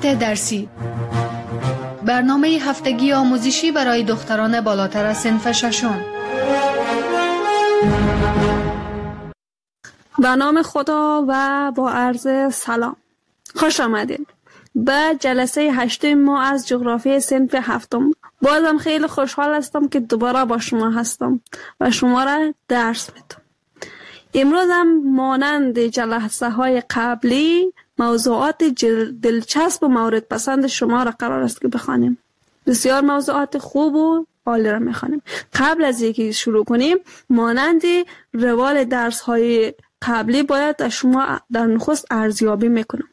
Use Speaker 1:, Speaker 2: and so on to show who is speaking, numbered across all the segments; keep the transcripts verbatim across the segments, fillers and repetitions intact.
Speaker 1: روایت درسی، برنامه هفتگی آموزشی برای دختران بالاتر از صنف ششم.
Speaker 2: به نام خدا و با عرض سلام، خوش آمدید به جلسه هشتم ما از جغرافی صنف هفتم. بازم خیلی خوشحال هستم که دوباره با شما هستم و شما را درس میدم. امروز هم مانند جلسه های قبلی موضوعات دلچسب و مورد پسند شما را قرار است که بخوانیم. بسیار موضوعات خوب و عالی را میخوانیم. قبل از اینکه شروع کنیم، مانند روال درس های قبلی باید از شما در نخست ارزیابی میکنم.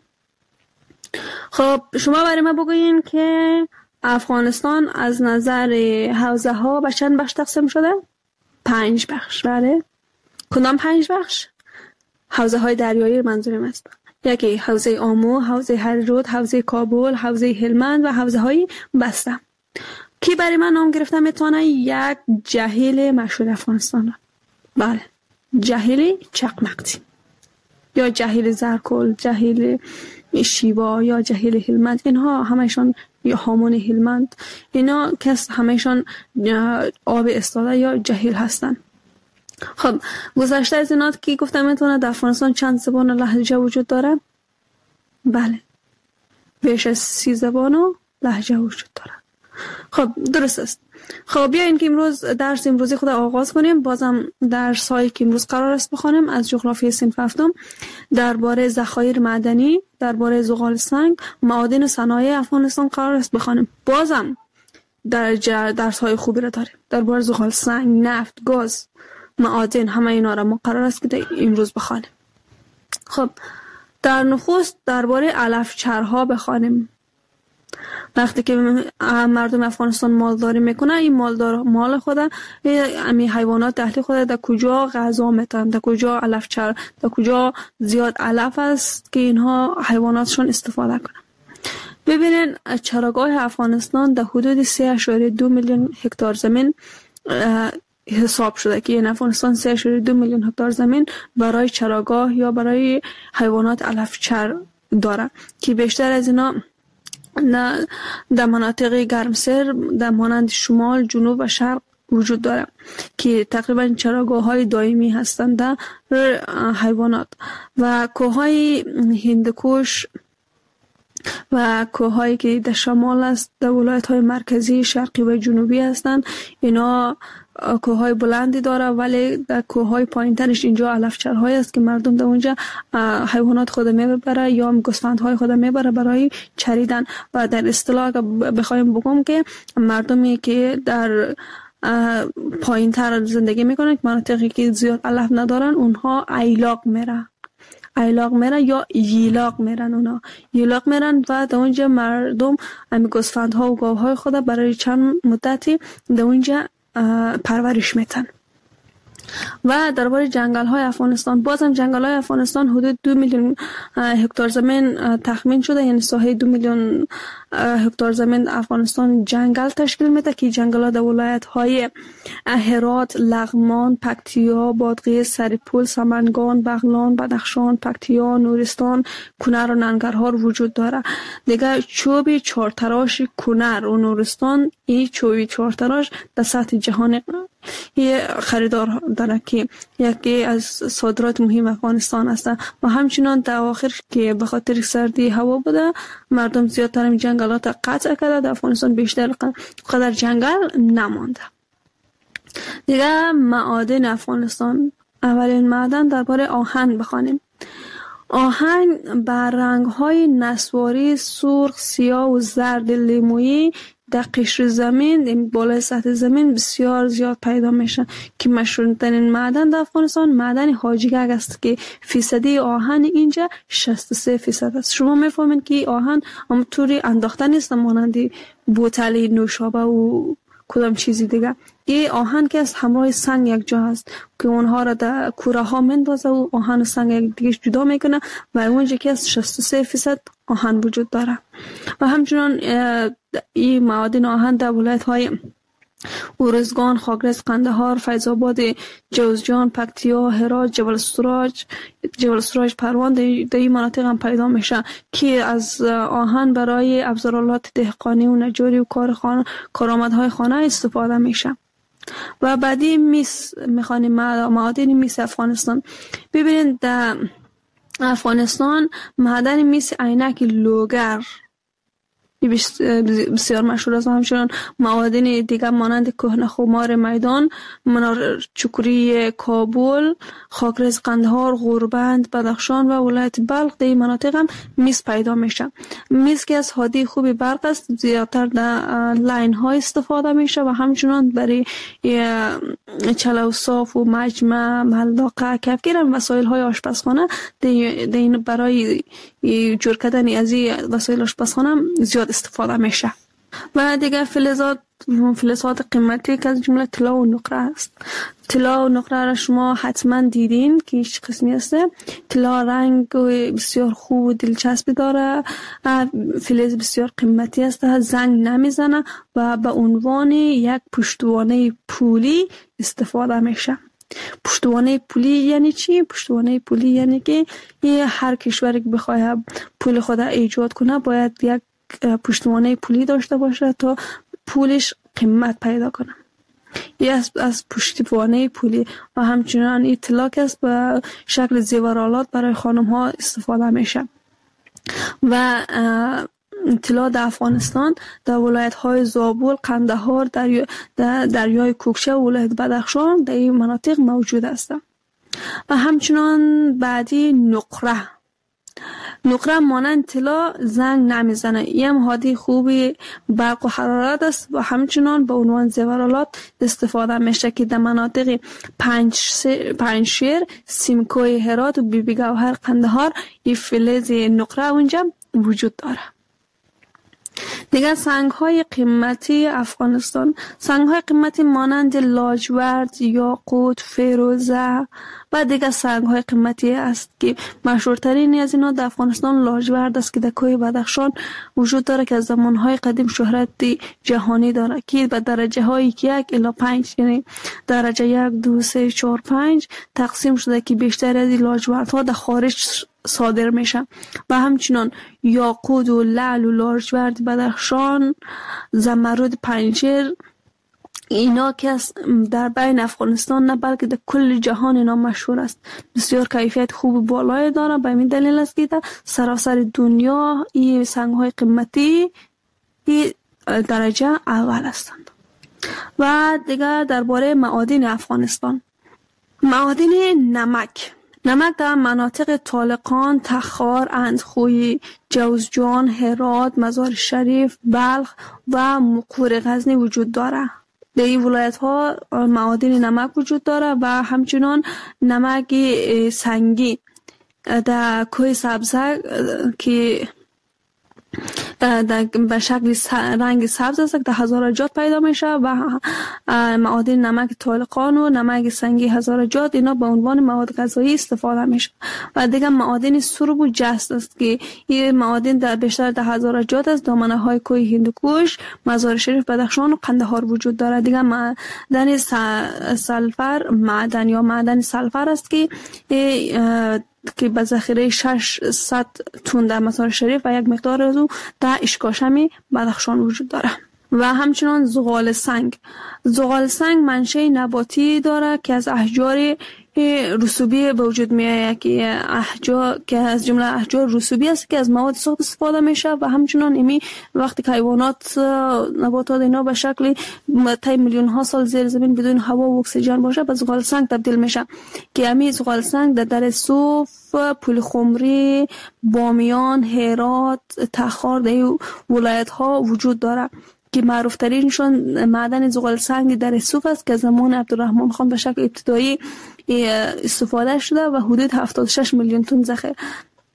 Speaker 2: خب شما برای ما بگویین که افغانستان از نظر حوزه ها به چند بخش تقسیم شده؟ پنج بخش. بله. کدام پنج بخش؟ حوزه های دریایی منظورم است. یکی حوزه آمو، حوزه هررود، حوزه کابل، حوزه هلمند و حوزه های بسته. کی برای من نام گرفته میتونه؟ یک جهیل مشهور افغانستان را. بله، جهیل چقمقتی یا جهیل زرکل، جهیل شیوا یا جهیل هلمند، اینها همشون یا هامون هلمند، اینا کس همشون آب استاده یا جهیل هستن. خب گذشته از اینات که گفتم میتونه در افغانستان چند زبان و لهجه وجود داره؟ بله، بیش از سی زبان و لهجه وجود داره. خب درست است. خب بیاین که امروز درس امروزی خود آغاز کنیم. بازم درس هایی که امروز قرار است بخونیم از جغرافی صنف هفتم درباره ذخایر معدنی، درباره زغال سنگ، معادن و صنایع افغانستان قرار است بخونیم. بازم در درس های خوبی را داریم درباره زغال سنگ، نفت، گاز، معادن، همه اینا را ما قرار است که امروز بخونیم. خب در نخست درباره علفچرها بخونیم. وقتی که مردم افغانستان مالداری میکنه، این مالدار مال خود، امی حیوانات اهلی خود در کجا غذا میتن، در کجا علفچر، در کجا زیاد علف است که اینها حیواناتشون استفاده کنن. ببینین چراگاه افغانستان در حدود سه اشاره دو میلیون هکتار زمین حساب شده که این افغانستان سه اشاره دو میلیون هکتار زمین برای چراگاه یا برای حیوانات علفچر داره که بیشتر از اینا نه در مناطق گرمسیر در مانند شمال، جنوب و شرق وجود داره که تقریبا چراگاه های دائمی هستند در حیوانات. و کوههای هندوکش و کوههایی که در شمال است در ولایت های مرکزی، شرقی و جنوبی هستند، اینا کوههای بلندی داره، ولی در کوههای پایینترش اینجا علفچرهای است که مردم در اونجا حیوانات خود میبره یا گوسفندهای خود میبره برای چریدن. و در اصطلاح بخوایم بگم که مردمی که در پایینتر زندگی میکنن، مناطقی که زیاد علف ندارن، اونها ایلاق میره ایلاق میرن یا ییلاق میرن. اونا ییلاق میرن و در اونجا مردم امی گوسفندها و گاوهای خود برای چند مدتی در اونجا پرورش میتن. و درباره جنگل های افغانستان، بازم جنگل های افغانستان حدود دو میلیون هکتار زمین تخمین شده، یعنی ساحه دو میلیون هکتار زمین افغانستان جنگل تشکیل میده که جنگل ها در ولایت های هرات، لغمان، پکتیا، بادغیس، سرپل، سمنگان، بغلان، بدخشان، پکتیا، نورستان، کنر و ننگرهار وجود داره. دیگه چوب چهارتراش کنر و نورستان، این چوب چهارتراش در سطح جهان یه خریدار داره که یکی از صادرات مهم افغانستان است. و همچنان در آخر که به خاطر سردی هوا بوده، مردم زیادتر این جنگلات قطع کرده، در افغانستان بیشتر قدر جنگل نمانده. دیگه معادن افغانستان، اولین معدن درباره آهن بخوانیم. آهن بر رنگ‌های نسواری سرخ، سیاه و زرد لیمویی در قشر زمین بالای سطح زمین بسیار زیاد پیدا میشه که مشهورترین معدن در افغانستان معدن حاجیگک است که فیصدی آهن اینجا شصت و سه فیصد است. شما میفهمین که آهن همونطوری انداخته نیست مانند بوتل نوشابه و کدام چیزی دیگه. این آهن که از همراه سنگ یک جا هست که اونها را در کوره ها مندازه و آهن و سنگ یک دیگه جدا میکنه و اونجا که از شصت و سه فیصد آهن وجود داره. و همچنان این معادن آهن در ولایت های ارزگان، خاکرز، قندهار، فیض‌آباد، جوزجان، پکتیا، هرات، جبل السراج، جبل السراج پروان در این مناطق هم پیدا میشه که از آهن برای ابزارالات دهقانی و نجاری و کار خانه کارآمدهای خانه استفاده میشه. و بعدی میس میخوانیم معادن میس افغانستان. ببینید در افغانستان معدن میس عینک لوگر بسیار مشهور است و همچنان معادن دیگر مانند کهنه خمار میدان، منار چکری کابل، خاکرز قندهار، غوربند، بدخشان و ولایت بلخ در مناطق هم میس پیدا میشه. میس که از هادی خوبی برق است، زیادتر در لاین ها استفاده میشه و همچنان برای چلو صاف و مجمع، ملداقه، کفگیر هم وسایل های آشپزخانه برای جور کردن از این وسایل آشپزخانه زیاد استفاده میشه. و دیگه فلزات فلزات قیمتی که از جمله طلا و نقره است. طلا و نقره را شما حتما دیدین که هیچ قسمی است. طلا رنگ بسیار خوب و دلچسبی داره، فلز بسیار قیمتی است، زنگ نمیزنه و به عنوان یک پشتوانه پولی استفاده میشه. پشتوانه پولی یعنی چی؟ پشتوانه پولی یعنی که هر کشوری که بخواد پول خود ایجاد کنه باید یک پشتوانه پولی داشته باشه تا پولش قیمت پیدا کنه. یه از, از پشتوانه پولی و همچنان این طلا که است به شکل زیورآلات برای خانم ها استفاده میشه. و طلا در افغانستان در ولایت های زابل، قندهار، دریا در دریای کوکچه و ولایت بدخشان در این مناطق موجود است. و همچنان بعدی نقره. نقره مانند طلا زنگ نمیزنه، این هادی خوبی برق و حرارت است و همچنان به عنوان زیورآلات استفاده میشه که در مناطق پنجشیر، سیمکوی هرات و بیبی گوهر قندهار این فلز نقره اونجا وجود داره. دیگر سنگ های قیمتی افغانستان. سنگ های قیمتی مانند لاجورد، یاقوت، فیروزه و دیگر سنگ های قیمتی است که مشهورترین از اینا در افغانستان لاجورد است که در کوه بدخشان وجود داره که از زمان های قدیم شهرت جهانی داره که به درجه هایی که یک الی پنج، یعنی درجه یک، دو، سه، چهار، پنج تقسیم شده که بیشتر از این لاجورد ها در خارج صادر میشه. و همچنان یاقوت و لعل و لاجورد بدخشان، زمرد پنجشیر، اینا که در بین افغانستان نه بلکه در کل جهان اینا مشهور است. بسیار کیفیت خوب بالای داره، به این دلیل است که در سراسر دنیا این سنگ های قیمتی این درجه اول هستند. و دیگه درباره معادن افغانستان. معادن نمک. نمک در مناطق طالقان، تخار، اندخوی، جوزجان، هرات، مزار شریف، بلخ و مقور غزنی وجود داره. در این ولایت ها معادن نمک وجود داره و همچنان نمک سنگی در کوه سبزک که به شکل رنگ سبز است در هزارجات پیدا میشه و معادن نمک طالقان و نمک سنگی هزارجات اینا به عنوان مواد غذایی استفاده میشه. و دیگه معادن سرب و جست است که این معادن در بیشتر در هزارجات است، دامنه های کوه هندوکوش، مزار شریف، بدخشان و قندهار وجود داره. دیگه معدن سلفر معدن یا معدن سلفر است که که به ذخیره ششصد تن در مزار شریف و یک مقدار از او در اشکاشمی بدخشان وجود داره. و همچنان زغال سنگ. زغال سنگ منشأ نباتی داره که از احجار رسوبی به وجود میاد که احجار که از جمله احجار رسوبی است که از مواد ساخت استفاده میشه و همچنان امی وقتی که حیوانات نباتات اینا به شکل طی میلیون ها سال زیر زمین بدون هوا و اکسیژن باشه به زغال سنگ تبدیل میشه که امی زغال سنگ در در صوف، پل خمری، بامیان، هرات، تخار در ولایت ها وجود داره که معروف ترینشون معدن زغال سنگ در صوف است که زمان عبدالرحمن خان به شکل ابتدایی استفاده شده و حدود هفتاد و شش میلیون تن ذخیره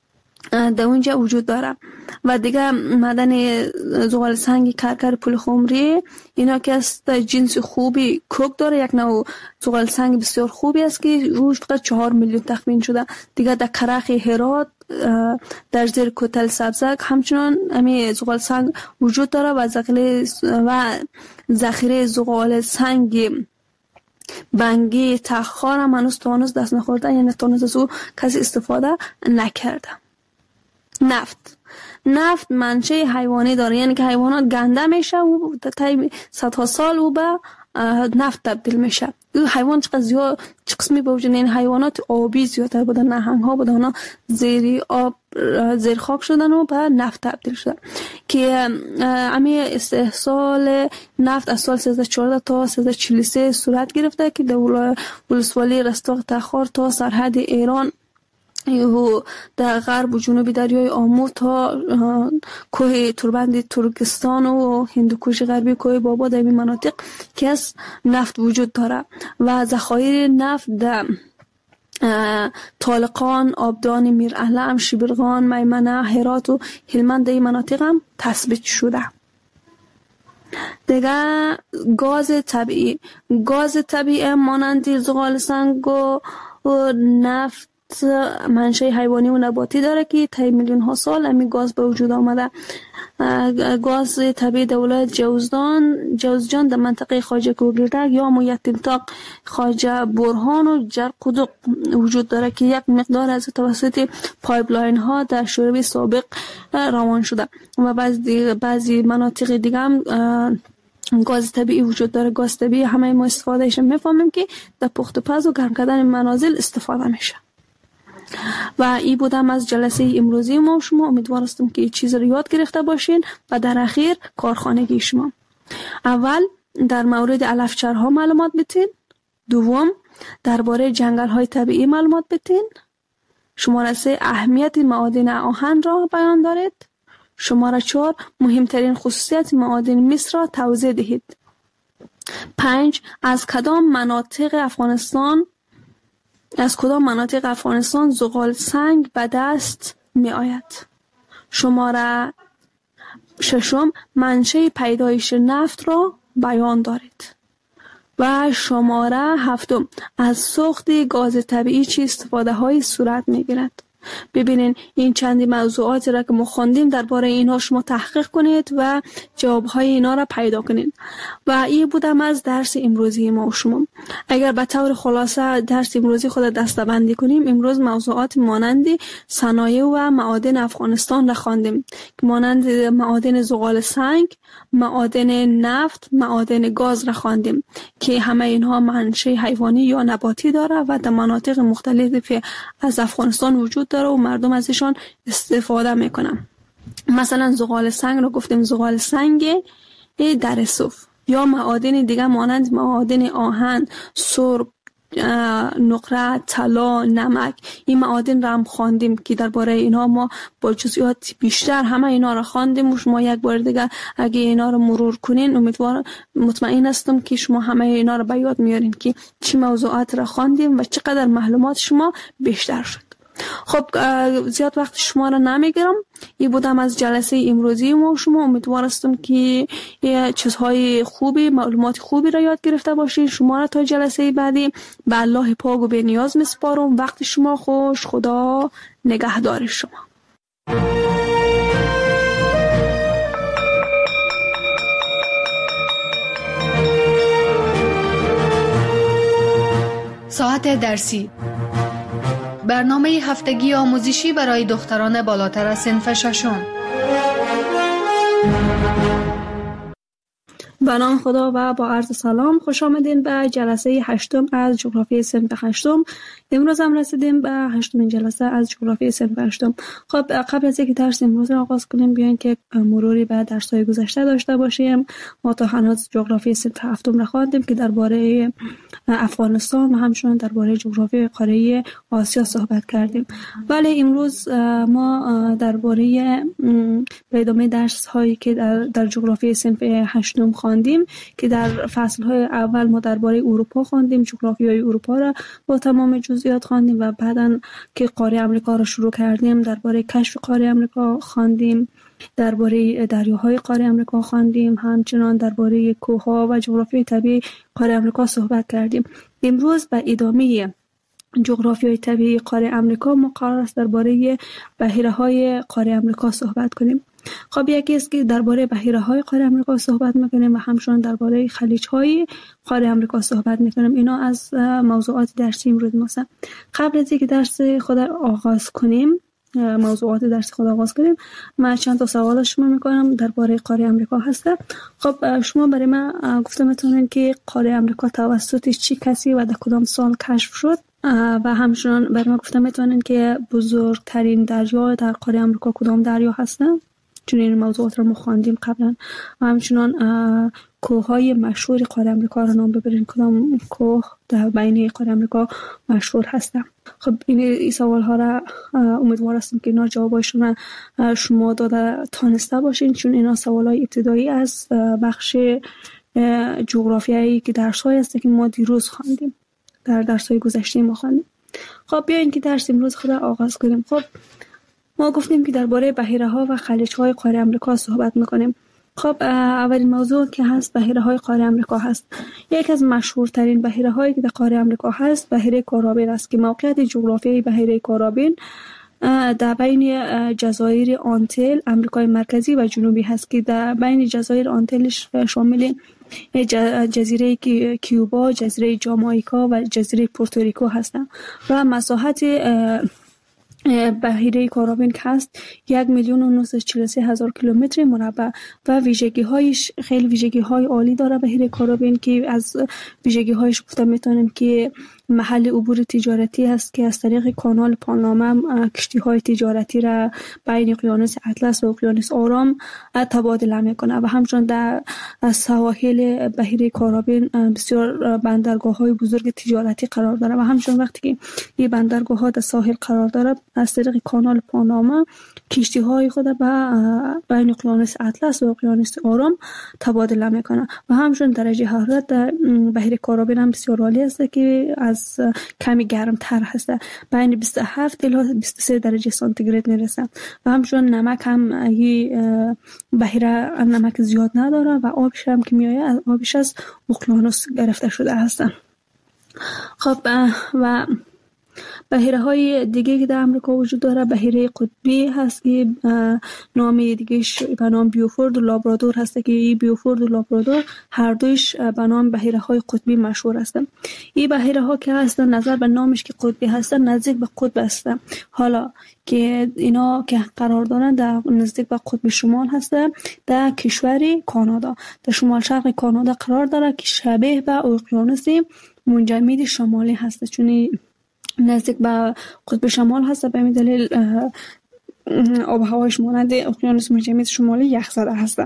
Speaker 2: در اونجا وجود داره. و دیگه معدن زغال سنگ کرکر پول خمری اینا که است جنس خوبی کوک داره، یک نوع زغال سنگ بسیار خوبی است که روش فقط چهار میلیون تخمین شده. دیگه در کرخ هرات در زیر کوتل سبزک همچنان همین زغال سنگ وجود داره و ذخیره و ذخیره زغال سنگ بنگی تخار هم هنوز تا هنوز دست نخورده، یعنی تا هنوز از او کسی استفاده نکرده. نفت نفت منشأ حیوانی داره، یعنی که حیوانات گنده میشه و تا صدها سال او به نفت تبدیل میشه. این حیوان چقدر زیاد چه قسمی به وجود، این حیوانات آبی زیادتر بودن، نهنگ ها بودن، اونا زیری آب زیر خاک شدن و به نفت تبدیل شدن که امی استحصال نفت از سال سیزده چهارده تا سیزده چهل و سه صورت گرفته که در ولسوالی رستاق تخار تا سرحد ایران و در غرب و جنوبی دریای آمو تا کوه توربند ترکستان و هندوکوش غربی کوه بابا در این مناطق که از نفت وجود داره و ذخایر نفت در طالقان، آبدان، میراهلم، شبرغان، میمنه، هرات و هلمند در این مناطق هم تثبیت شده. دیگه گاز طبیعی گاز طبیعی مانند زغال سنگ و نفت منشأ حیوانی و نباتی داره که طی میلیون ها سال همین گاز به وجود آمده. گاز طبیعی در ولایت جوزجان جوزجان در منطقه خواجه کوگردک یا مویتینتاق خواجه برهان و جرقدوق وجود داره که یک مقدار از توسط پایپلاین ها در شوروی سابق روان شده و بعضی بعضی مناطق دیگه هم گاز طبیعی وجود داره. گاز طبیعی همه ما استفادهش میفهمیم که در پخت و پز و گرم کردن منازل استفاده میشه. و این بودم از جلسه امروزی ما. شما امیدوارستم که این چیز رو یاد گرفته باشین و در اخیر کارخانگی شما. اول در مورد علفچرها معلومات بتین. دوم درباره جنگل های طبیعی معلومات بتین. شماره سه اهمیت معادن آهن را بیان دارید. شماره چهار مهمترین خصوصیت معادن مس را توضیح دهید. پنج از کدام مناطق افغانستان از کدام مناطق افغانستان زغال سنگ به دست می آید. شماره ششم منشأ پیدایش نفت را بیان دارید. و شماره هفتم از سوخت گاز طبیعی چه استفاده های صورت می گیرد. ببینین این چندی موضوعاتی را که ما خواندیم درباره اینها شما تحقیق کنید و جوابهای اینا را پیدا کنید. و این بودم از درس امروزی ما و شما. اگر به طور خلاصه درس امروزی خود دسته‌بندی کنیم، امروز موضوعات مانند صنایع و معادن افغانستان را خواندیم که مانند معادن زغال سنگ، معادن نفت، معادن گاز را خواندیم که همه اینها منشأ حیوانی یا نباتی داره و در مناطق مختلفی از افغانستان وجود داره و مردم ازشان استفاده میکنن. مثلا زغال سنگ رو گفتیم زغال سنگ در صوف، یا معادن دیگه مانند معادن آهن، سرب، نقره، طلا، نمک. این معادن را هم خواندیم که درباره اینا ما با جزئیات بیشتر همه اینا را خواندیم و شما یک بار دیگه اگه اینا را مرور کنین امیدوارم مطمئن هستم که شما همه اینا را به یاد میارین که چی موضوعات را خواندیم و چقدر معلومات شما بیشتر شد. خب زیاد وقت شما را نمیگیرم. این بودم از جلسه امروزی ما. شما امیدوارستم که چیزهای خوبی معلومات خوبی را یاد گرفته باشید. شما را تا جلسه بعدی به الله پاک و به نیاز میسپارم. وقت شما خوش. خدا نگهدار شما.
Speaker 1: ساعت درسی، برنامه هفتگی آموزشی برای دختران بالاتر از صنف ششم.
Speaker 2: به نام خدا و با عرض سلام خوش آمدین به جلسه هشتم از جغرافی صنف هشتم. امروز هم رسیدیم به هشتمین جلسه از جغرافی صنف هشتم. خب قبل از اینکه درس امروز را آغاز کنیم بیاین که مروری به درس‌های گذشته داشته باشیم. ما تا هنوز جغرافی صنف هفتم را خواندیم که درباره افغانستان و همچنین درباره جغرافی قاره آسیا صحبت کردیم. ولی امروز ما درباره به ادامه درس هایی که در, در جغرافی صنف هشتم خواندیم خواندیم که در فصل‌های اول ما درباره اروپا خواندیم، جغرافیای اروپا را با تمام جزئیات خواندیم و بعداً که قاره آمریکا را شروع کردیم درباره کشف قاره آمریکا خواندیم، درباره دریاهای قاره آمریکا خواندیم، همچنان درباره کوه‌ها و جغرافیای طبیعی قاره آمریکا صحبت کردیم. امروز به ادامه جغرافیای طبیعی قاره آمریکا ما قرار است درباره بحیره‌های قاره آمریکا صحبت کنیم. خب یکی است که درباره بحیره‌های قاره آمریکا صحبت می‌کنیم و همچنان درباره خلیج‌های قاره آمریکا صحبت می‌کنیم. اینا از موضوعات درسی امروز ماست. قبل از اینکه درس خود آغاز کنیم، موضوعات درس خود آغاز کنیم، من چند تا سوال شما می‌کنم درباره قاره آمریکا هست. خب شما برای من گفته می‌تونین که قاره آمریکا توسط چه کسی و در کدام سال کشف شد؟ و همچنان برای من گفته می‌تونین که بزرگترین دریا در قاره آمریکا کدام دریا هستن؟ چون این موضوعات رو ما خواندیم قبلا. و همچنان کوه‌های مشهور قاره آمریکا رو نام ببرین، کدام کوه در بین قاره آمریکا مشهور هستن؟ خب این, این سوال ها را امیدوار هستم که اینا جوابشون شما داده تانسته باشین، چون اینا سوالای ابتدایی از بخش جغرافیایی که درس‌های هست که ما دیروز خواندیم، در درس‌های گذشته ما خواندیم. خب بیاین که درس امروز خود آغاز کنیم. خب ما گفتیم که درباره بحیره‌ها و خلیج‌های قاره آمریکا صحبت می‌کنیم. خب اولین موضوع که هست بحیره‌های قاره آمریکا هست. یک از مشهورترین بحیره‌هایی که در قاره آمریکا هست بحیره کارابین است که موقعیت جغرافیایی بحیره کارابین در بین جزایر آنتیل آمریکای مرکزی و جنوبی هست که در بین جزایر آنتیل شامل جزیره کیوبا، جزیره جامائیکا و جزیره پورتوریکو هستند و مساحت بحیره کارابین که هست یک میلیون و نهصد و چهل و سه هزار کیلومتر مربع و ویژگی هایش خیلی ویژگی های عالی داره. بحیره کارابین که از ویژگی هایش گفته میتونیم که محل عبور تجارتی هست که از طریق کانال پاناما کشتی های تجارتی را بین اقیانوس اطلس و اقیانوس آرام تبادله میکنه و همچنین در سواحل بحیره کارابین بسیار بندرگاه های بزرگ تجارتی قرار داره و همچنین وقتی که این بندرگاه ها در ساحل قرار داره از طریق کانال پاناما کشتی های خود به بین اقیانوس اطلس و اقیانوس آرام تبادله میکنه و همچنین درجه حرارت در بحیره کارابین هم بسیار عالی است که از کمی گرمتر هست، بین بیست و هفت الی بیست و سه درجه سانتیگراد میرسه و همچنین نمک هم این بحیره نمک زیاد نداره و آبش هم که میآید آبش از اقیانوس گرفته شده هستن. خب و بحیره های دیگه که در امریکا وجود داره بحیره قطبی هست که نام دیگهش به نام بیوفورد و لابرادور هست که این بیوفورد و لابرادور هر دویش به نام بحیره های قطبی مشهور هستن. این بحیره ها که هستن نظر به نامش که قطبی هستن نزدیک به قطب هستن، حالا که اینا که قرار دارن در نزدیک به قطب شمال هستن در کشور کانادا، در شمال شرق کانادا قرار داره که شبیه به اقیانوس منجمد شمالی هست، چون نزدیک به قطب شمال هست. به همین دلیل آب و هوایش مانند اقیانوس منجمد شمالی یخزده هست.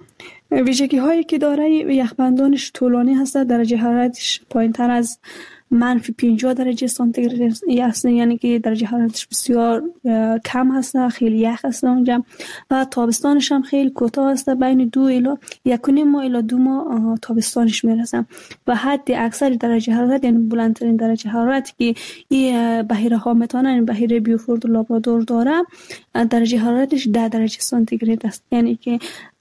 Speaker 2: ویژگی هایی که داره یخبندانش طولانی هست، درجه حرارتش پایین تر از منفی پنجاه درجه سانتیگراد هست، یعنی که درجه حرارتش بسیار کم هست، خیلی یخ هست اونجا و تابستانش هم خیلی کوتاه هست، بین دو الی یک و نیم ماه الی دو ماه تابستانش میرسه و حد اکثر درجه حرارت یعنی بلندترین درجه حرارتی که این بحیره ها میتونن، این بحیره بیوفورد و لابرادور داره درجه حرارتش ده درجه سانتیگراد است، یعنی که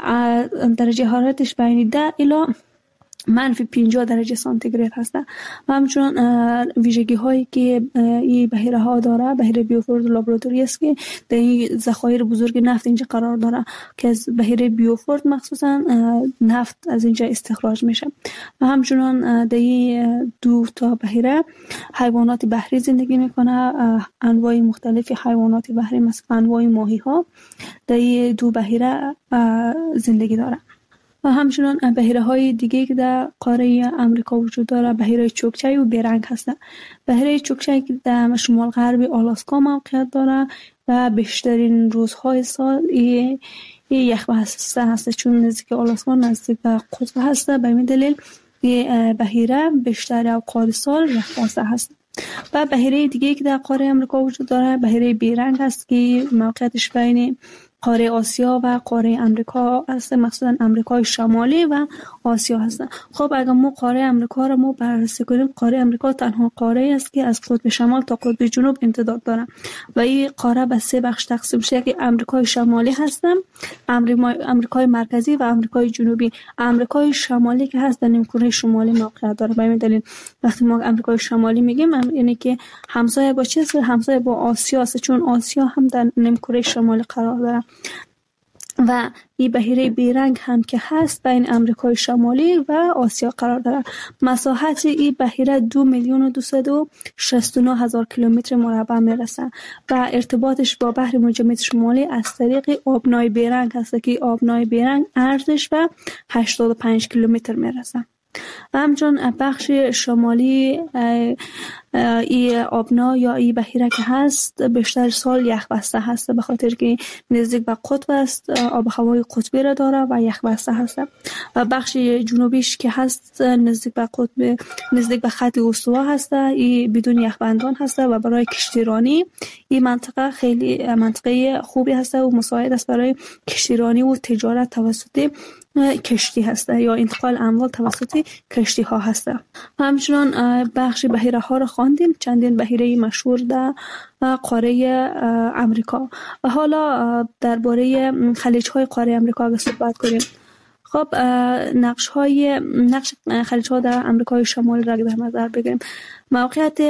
Speaker 2: درجه حرارتش بین ده الی منفی پنجاه درجه سانتیگراد هستن و همچنان ویژگی هایی که این بحیره ها داره بحیره بیوفورد و لابرادوری است که در این ذخایر بزرگ نفت اینجا قرار داره که از بحیره بیوفورد مخصوصا نفت از اینجا استخراج میشه و همچنان در این دو تا بحیره حیوانات بحری زندگی میکنه، انواع مختلف حیوانات بحری مثل انواع ماهی ها در این دو بحیره زندگی داره. و همچنان بحیره های دیگه که در قاره امریکا وجود داره بحیره چوکچای و بیرنگ هستن. بحیره چوکچای که در شمال غربی آلاسکا موقعیت داره و بیشترین روزهای سال این یخ بسته هست، چون نزدیک آلاسکا نزدیک به قطب هست، به این دلیل این بحیره بیشتر اوقات سال یخ بسته هست. و بحیره دیگه که در قاره امریکا وجود داره بحیره بیرنگ هست که موقعیتش بین قاره آسیا و قاره امریکا هست، مخصوصا امریکای شمالی و آسیا هست. خب اگر ما قاره امریکا را ما بررسی کنیم، قاره امریکا تنها قاره است که از قطب شمال تا قطب جنوب امتداد داره و این قاره به سه بخش تقسیم شده که امریکای شمالی هست، امریکای مرکزی و امریکای جنوبی. امریکای شمالی که هست در نیمکره شمالی موقعیت داره. به همین دلیل وقتی ما امریکای شمالی میگیم یعنی که همسایه با چیست؟ همسایه با آسیا است، چون آسیا هم در نیمکره شمالی قرار داره و این بحیره بیرنگ هم که هست بین امریکای شمالی و آسیا قرار داره. مساحت این بحیره دو میلیون و دویست و شصت و نه هزار کیلومتر مربع میرسه و ارتباطش با بحر متجمد شمالی از طریق آبنای بیرنگ هست که آبنای بیرنگ عرضش به هشتاد و پنج کیلومتر میرسه. و همچنین بخش شمالی ای آبنا یا ای بحیره که هست بیشتر سال یخ بسته هست، به خاطر که نزدیک به قطب است، آب هوای قطبی را داره و یخ بسته هست. و بخش جنوبیش که هست نزدیک به قطب، نزدیک به خط استوا هست، این بدون یخبندان هست و برای کشتیرانی این منطقه خیلی منطقه خوبی هست و مساعد است برای کشتیرانی و تجارت توسط کشتی هسته یا انتقال اموال توسط کشتی ها هسته. همچنان بخش بحیره ها را خواندیم، چندین بحیره مشهور در قاره امریکا. و حالا درباره خلیج های قاره امریکا اگه صحبت کنیم، خب نقش های نقش خلیج ها در امریکای شمالی را در نظر بگیریم، موقعیت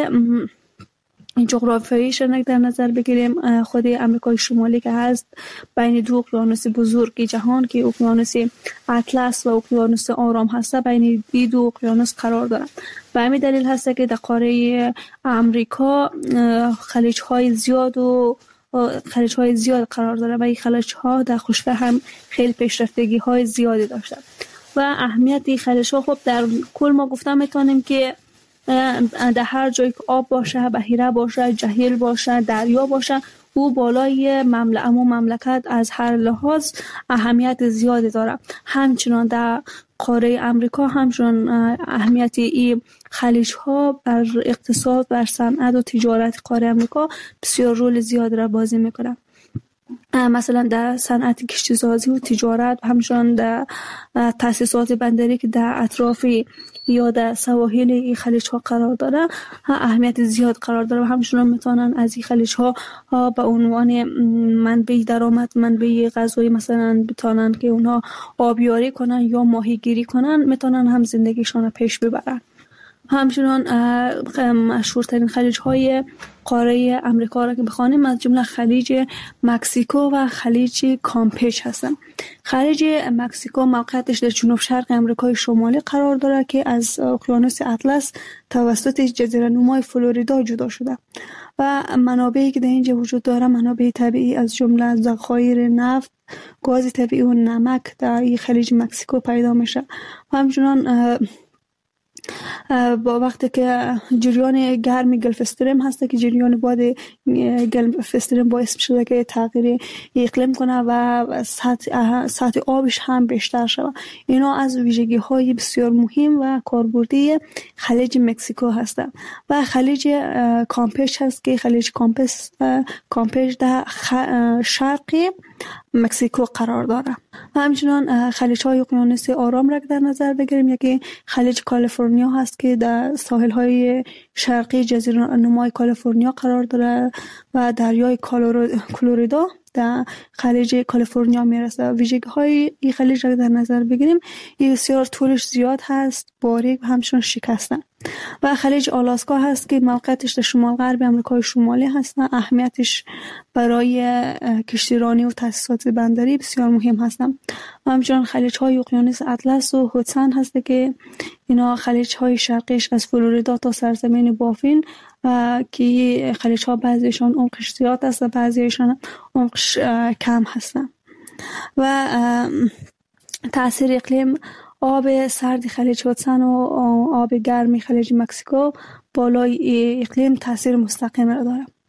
Speaker 2: جغرافیاییش را در نظر بگیریم، خود امریکای شمالی که هست بین دو اقیانوس بزرگ جهان که اقیانوس اطلس و اقیانوس آرام هست، بین این دو اقیانوس قرار دارد. به همین دلیل هست که در قاره امریکا خلیج های زیاد و خلیج های زیاد قرار داره و این خلیج ها در خشکی هم خیلی پیشرفتگی های زیادی داشته و اهمیت این خلیج ها خب در کل ما گفتم میتونیم که در هر جایی که آب باشه، بحیره باشه، جهیل باشه، دریا باشه، او بالای مملکت و مملکت از هر لحاظ اهمیت زیادی داره. همچنان در قاره امریکا همچنان اهمیت این خلیج ها بر اقتصاد، بر صنعت و تجارت قاره امریکا بسیار رول زیاد را بازی میکنه. مثلا در صنعت کشتیسازی و تجارت، همچنان در تاسیسات بندری که در اطراف یا در سواحل این خلیج ها قرار داره اهمیت زیاد قرار داره و همچنان میتونن از این خلیج ها به عنوان منبع درآمد، منبع غذایی مثلا بتونن که اونها آبیاری کنن یا ماهیگیری کنن، میتونن هم زندگیشون پیش ببرن. همچنان مشهورترین خلیج های قاره امریکا را که بخوانیم از جمله خلیج مکزیکو و خلیج کامپچ هستند. خلیج مکزیکو موقعیتش در جنوب شرق امریکای شمالی قرار داره که از اقیانوس اطلس توسط جزیره نمای فلوریدا جدا شده و منابعی که در اینجا وجود داره منابع طبیعی از جمله ذخایر نفت، گاز طبیعی و نمک در این خلیج مکزیکو پیدا میشه. همچنان با وقتی که جریان گرم گلف استریم هست که جریان باد گلف استریم باعث شده که تغییر اقلیم کنه و سطح سطح آبش هم بیشتر شود. اینا از ویژگی های بسیار مهم و کاربردی خلیج مکزیکو هستند. و خلیج کامپچ هست که خلیج کامپچ کامپچ در شرقی مکزیکو قرار داره. همچنان خلیج های اقیانوس آرام را در نظر بگیریم، یکی خلیج کالیفرنیا هست که در ساحل های شرقی جزیره نمای کالیفرنیا قرار داره و دریای کلوریدا در خلیج کالیفرنیا میرسه. ویژگی های این خلیج را در نظر بگیریم، این بسیار طولش زیاد هست، باریک و همچنان شکسته. و خلیج آلاسکا هست که موقعیتش در شمال غرب آمریکای شمالی هست. اهمیتش برای کشتیرانی و تاسیسات بندری بسیار مهم هستند. همچنان خلیج های اقیانوس اطلس و هودسون هست که اینا خلیج های شرقیش از فلوریدا تا سرزمین بافین که خلیج ها بعضیشان عمقش زیاد است و بعضیشان عمقش کم هستند. و تاثیر اقلیم، آب سرد خلیج هودسون و آب گرم خلیج مکزیکو بالای اقلیم تاثیر مستقیم را داره.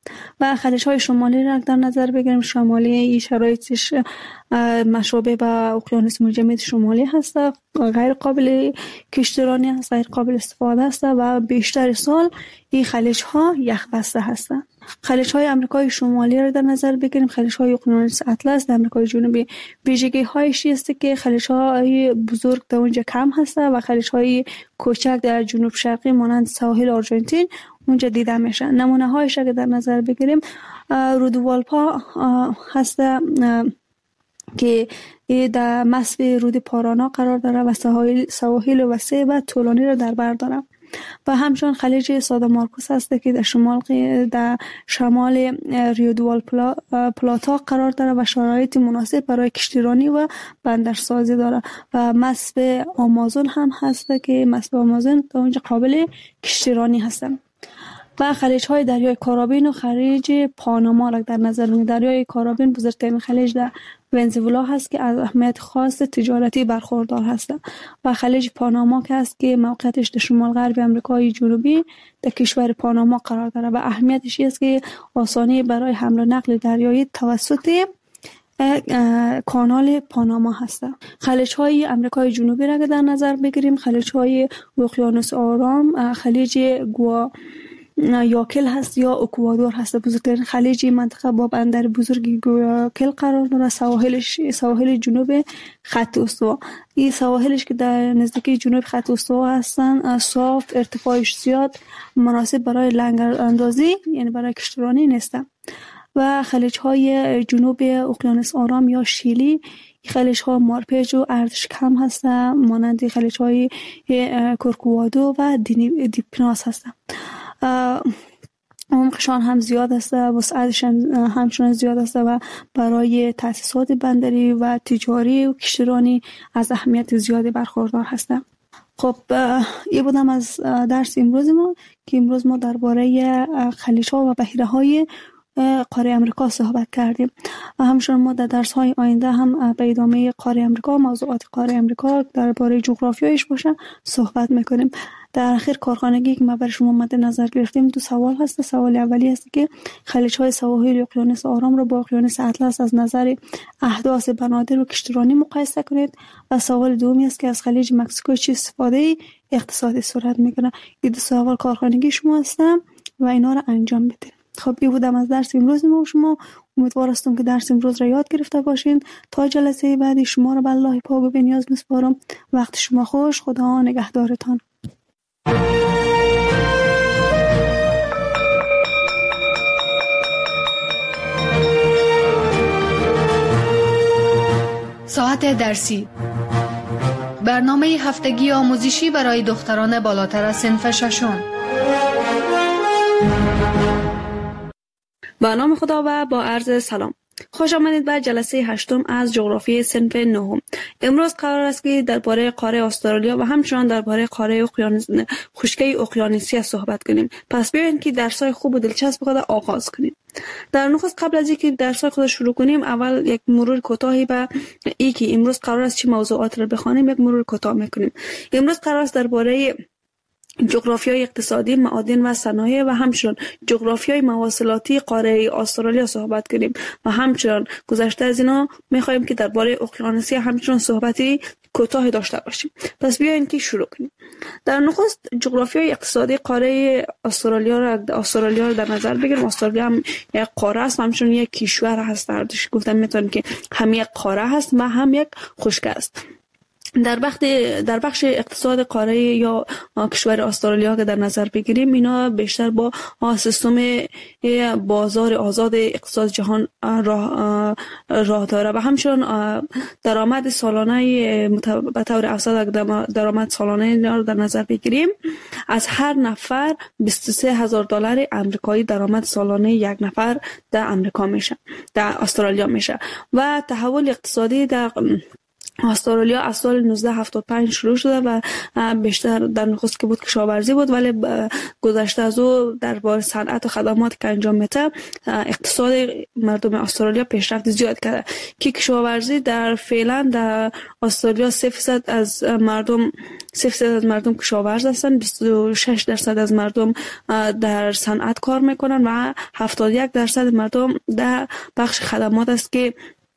Speaker 2: و خلیج های شمالی را در نظر بگیریم، شمالی این شرایطش مشابه به اقیانوس مجمد شمالی هست، غیر قابل کشتیرانی هست، غیر قابل استفاده است و بیشتر سال این خلیج ها یخ بسته هستند. خلیج های آمریکای شمالی را در نظر بگیریم، خلیج های اقیانوس اطلس در آمریکای جنوبی ویژگی هایش است که خلیج های بزرگ در اونجا کم هست و خلیج های کوچک در جنوب شرقی مانند ساحل آرژانتین اونجا دیده میشه. نمونه هایش اگه در نظر بگیریم، رودوالپا هست که در مصب رود پارانا قرار داره و سواحل سواحل وسیع و طولانی را در بر داره. و همچنین خلیج سادا مارکوس هست که در شمال در شمال ریودوال پلا، پلاتا قرار داره و شرایط مناسب برای کشتیرانی و بندرسازی داره. و مصب آمازون هم هست که مصب آمازون تا اونجا قابل کشتیرانی هستن. و خلیج های دریای کارابین و خلیج پاناما را در نظر بگیریم. دریای کارابین بزرگترین خلیج در ونزوئلا هست که از اهمیت خاص تجارتی برخوردار هست و خلیج پاناما که هست که موقعیتش در شمال غرب آمریکای جنوبی در کشور پاناما قرار داره و اهمیتش است که آسانی برای حمل و نقل دریایی توسط کانال پاناما هست. خلیج های آمریکای جنوبی را در نظر بگیریم، خلیج های اقیانوس آرام، خلیج گوا یاکل هست یا اکوادور هست. بزرگترین خلیج منطقه با بندر بزرگ یاکل قرار داره. سواحلش سواحل جنوب خط استوا، این سواحلش که در نزدیکی جنوب خط استوا هستن صاف، ارتفاعش زیاد، مناسب برای لنگر اندازی یعنی برای کشتیرانی نیستن. و خلیج های جنوب اقیانوس آرام یا شیلی، خلیج ها مارپیج و ارزش کم هستن مانند خلیج های کورکوادو و دیپناس هستن. عمقشان هم زیاد است، وسعتش همچنان زیاد است و برای تأسیسات بندری و تجاری و کشتیرانی از اهمیت زیادی برخوردار هستند. خب این بودم از درس امروز ما که امروز ما درباره خلیج‌ها و بحیره‌های قاره امریکا صحبت کردیم و همچنین ما در درس های آینده هم به ادامه قاره امریکا، موضوعات قاره امریکا درباره جغرافیایش باشه صحبت میکنیم. در اخیر کارخانگی که ما برای شما مد نظر گرفتیم دو سوال هست. سوال اولی است که خلیج های سواحل اقیانوس آرام را با اقیانوس اطلس از نظر احداث بنادر و کشتیرانی مقایسه کنید و سوال دومی است که از خلیج مکزیکو چه استفاده اقتصادی صورت میکنه. این دو سوال کارخانگی شما هستم و اینا را انجام بدید. خب این بودم از درس امروز ما شما. امیدوار هستم که درس امروز را یاد گرفته باشین. تا جلسه بعدی شما را به الله پاک و بی‌نیاز میسپارم. وقت شما خوش. خدا نگهدارتان.
Speaker 1: ساعت درسی، برنامه هفتگی آموزشی برای دختران بالاتر از صنف ششم.
Speaker 2: با نام خدا و با عرض سلام. خوش آمدید به جلسه هشتم از جغرافی صنف نهم. امروز قرار است که درباره قاره استرالیا و همچنان درباره قاره اقیانوس خشکی اقیانوسی صحبت کنیم. پس بیاین که درس‌های خوب و دلچسب خود آغاز کنیم. در نخست قبل از اینکه درس‌های خود شروع کنیم اول یک مرور کوتاهی به ای که امروز قرار است چه موضوعات را بخوانیم یک مرور کوتاه می‌کنیم. امروز قرار است درباره جغرافیای اقتصادی، معادن و صنایع و همچنین جغرافیای مواصلاتی قاره استرالیا صحبت کنیم و همچنین گذشته از اینا می‌خوایم که درباره اقیانوسیه همچنین صحبتی کوتاه داشته باشیم. پس بیاین که شروع کنیم. در نخست جغرافیای اقتصادی قاره استرالیا را استرالیا را در نظر بگیریم. استرالیا هم یک قاره است، همچنین یک کشور هست. دردش گفتم میتونم که هم یک قاره هست و هم یک خشک است. در بخش در بخش اقتصاد قاره یا کشور استرالیا که در نظر بگیریم اینا بیشتر با سیستم بازار آزاد اقتصاد جهان راه راه داره و همچنین درآمد سالانه به طور اوسط درآمد سالانه را در نظر بگیریم از هر نفر بیست و سه هزار دلار آمریکایی درآمد سالانه یک نفر در آمریکا میشه، در استرالیا میشه و تحول اقتصادی در استرالیا از سال نوزده هفتاد و پنج شروع شده و بیشتر در نخست که بود کشاورزی بود، ولی گذشته از او در باره صنعت و خدمات که انجام میده اقتصاد مردم استرالیا پیشرفت زیاد کرده که کشاورزی در فعلا در استرالیا سه درصد از مردم سه درصد از مردم کشاورز هستند، بیست و شش درصد از مردم در صنعت کار میکنن و هفتاد و یک درصد مردم در بخش خدمات است که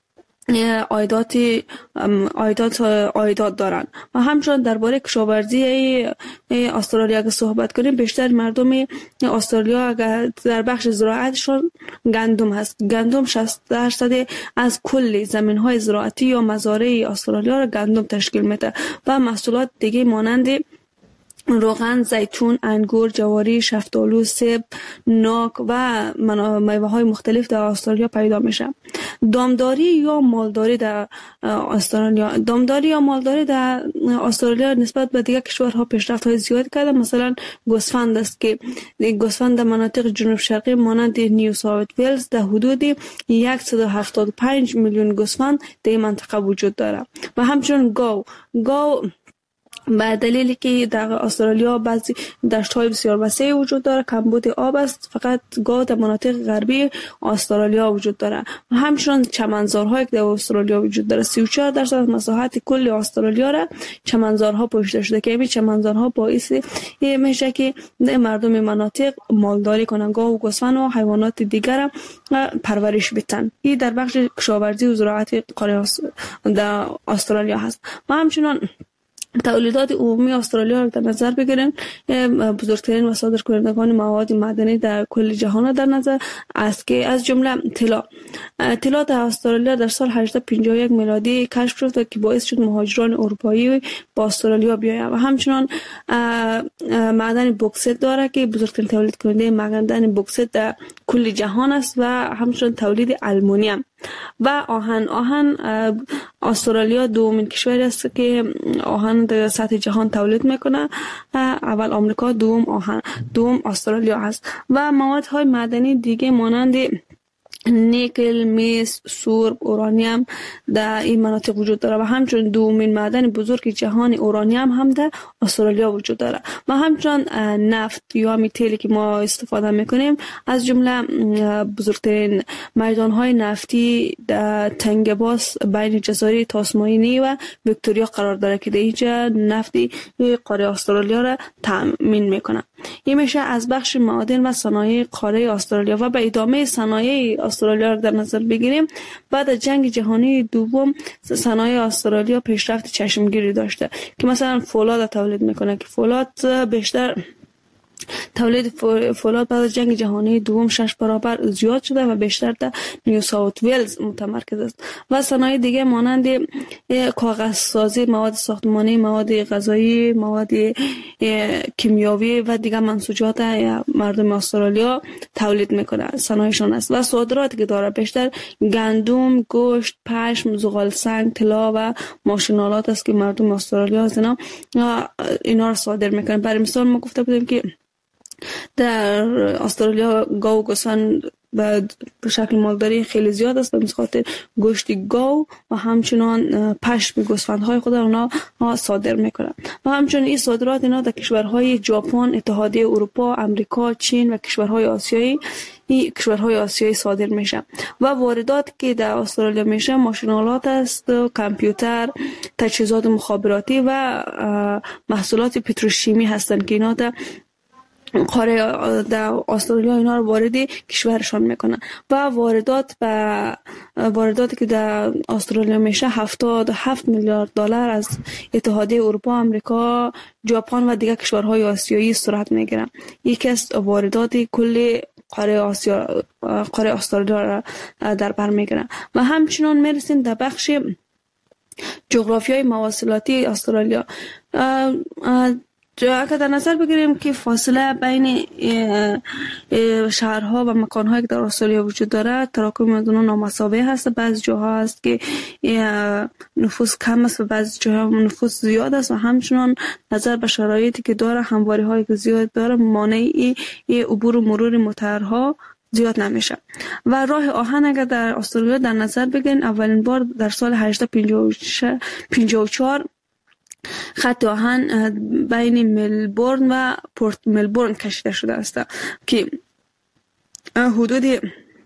Speaker 2: عایدات عایدات عایدات دارن. و همچنین درباره کشاورزی استرالیا که صحبت کنیم، بیشتر مردم استرالیا در بخش زراعتشون گندم هست. گندم شصت درصد از کل زمین‌های زراعتی یا مزارع استرالیا را گندم تشکیل میده و محصولات دیگه مانند روغن، زیتون، انگور، جواری، شفتالو، سیب، ناک و میوه های مختلف در استرالیا پیدا میشه. دامداری یا مالداری در استرالیا دامداری یا مالداری در استرالیا نسبت به دیگر کشورها پیشرفت های زیاد کرده. مثلا گوسفند است که گوسفند در مناطق جنوب شرقی مانند نیو ساوت ویلز در حدود صد و هفتاد و پنج میلیون گوسفند در منطقه وجود داره. و همچنین گاو گاو به دلیلی که در استرالیا بعضی دشت‌های بسیار وسیع وجود داره، کمبود آب است، فقط گاو در مناطق غربی استرالیا وجود داره. و همچنین چمنزارهایی که در استرالیا وجود داره، سی و چهار درصد از مساحت کل استرالیا را چمنزارها پوشیده شده که این چمنزارها باعث میشه که مردم مناطق مالداری کنن، گاو و گوسفند و حیوانات دیگر را پرورش بدن. این در بخش کشاورزی و زراعت قاره در استرالیا هست. و همچنین تولیدات عمومی استرالیا را در نظر بگیریم، بزرگترین مصادر کنندگان مواد معدنی در کل جهان در نظر است که از جمله طلا. طلا در استرالیا در سال هجده پنجاه و یک میلادی کشف شد که باعث شد مهاجران اروپایی با استرالیا بیایند. و همچنین معدن بوکسیت داره که بزرگترین تولید کننده معدن بوکسیت در کل جهان است و همچنین تولید آلومینیوم و آهن. آهن استرالیا دومین کشوری است که آهن در سطح جهان تولید میکنه. اول آمریکا، دوم آهن، دوم استرالیا هست. و موادهای معدنی دیگه مانند نیکل، مس، سرب، اورانیوم در این مناطق وجود داره و همچنین دومین معدن بزرگ جهان اورانیوم هم در استرالیا وجود داره. و همچنین نفت یا همین تیلی که ما استفاده میکنیم از جمله بزرگترین میدانهای نفتی در تنگ باس بین جزایر تاسمانی و ویکتوریا قرار داره که در اینجا نفتی قاره استرالیا را تامین میکنه. این میشه از بخش معادن و صنایع قاره استرالیا. و به ادامه صنایع استرالیا را در نظر بگیریم، بعد از جنگ جهانی دوم صنایع استرالیا پیشرفت چشمگیری داشته که مثلا فولاد تولید میکنه که فولاد بیشتر تولید فولاد بعد از جنگ جهانی دوم شش برابر زیاد شده و بیشتر در نیو ساوت ویلز متمرکز است. و صنایع دیگه مانند کاغذ سازی، مواد ساختمانی، مواد غذایی، مواد کیمیاوی و دیگر منسوجات مردم استرالیا تولید میکنه صنایعشون است. و صادراتی که داره بیشتر گندم، گوشت، پشم، زغال سنگ، طلا و ماشینالات است که مردم استرالیا از اینا اینا رو صادر میکنن. برای مثال ما گفته بودیم که در استرالیا گاو و گوسفند به شکل مالداری خیلی زیاد است، به خاطر گوشت گاو و همچنان پشم گوسفندهای خود اونا صادر میکنن. و همچنین این صادرات اینا در کشورهای ژاپن، اتحادیه اروپا، امریکا، چین و کشورهای آسیایی این کشورهای آسیایی صادر میشه. و واردات که در استرالیا میشه ماشینالات است، کامپیوتر، تجهیزات مخابراتی و محصولات پتروشیمی هستند که اینا در قاره در استرالیا اینا رو وارد کشورشان میکنن. و واردات به وارداتی که در استرالیا میشه هفتاد و هفت میلیارد دلار از اتحادیه اروپا، آمریکا، ژاپن و دیگر کشورهای آسیایی صورت میگیرن. یکی از واردات کل قاره آسیا قاره استرالیا را در بر میگیرن. و همچنین میرسیم در بخش جغرافیای مواصلاتی استرالیا. اگر در نظر بگیریم که فاصله بین شهرها و مکانهایی که در استرالیا وجود داره تراکم از اونها نامساوی هست. بعضی جاها هست که نفوس کم است و بعضی جاها نفوس زیاد است. و همچنان نظر به شرایطی که داره، همواری هایی که زیاد داره، مانعی عبور و مرور موتورها زیاد نمیشه. و راه آهن اگر در استرالیا در نظر بگیرین، اولین بار در سال هجده پنجاه و چهار خط آهن بین ملبورن و پورت ملبورن کشیده شده است که حدود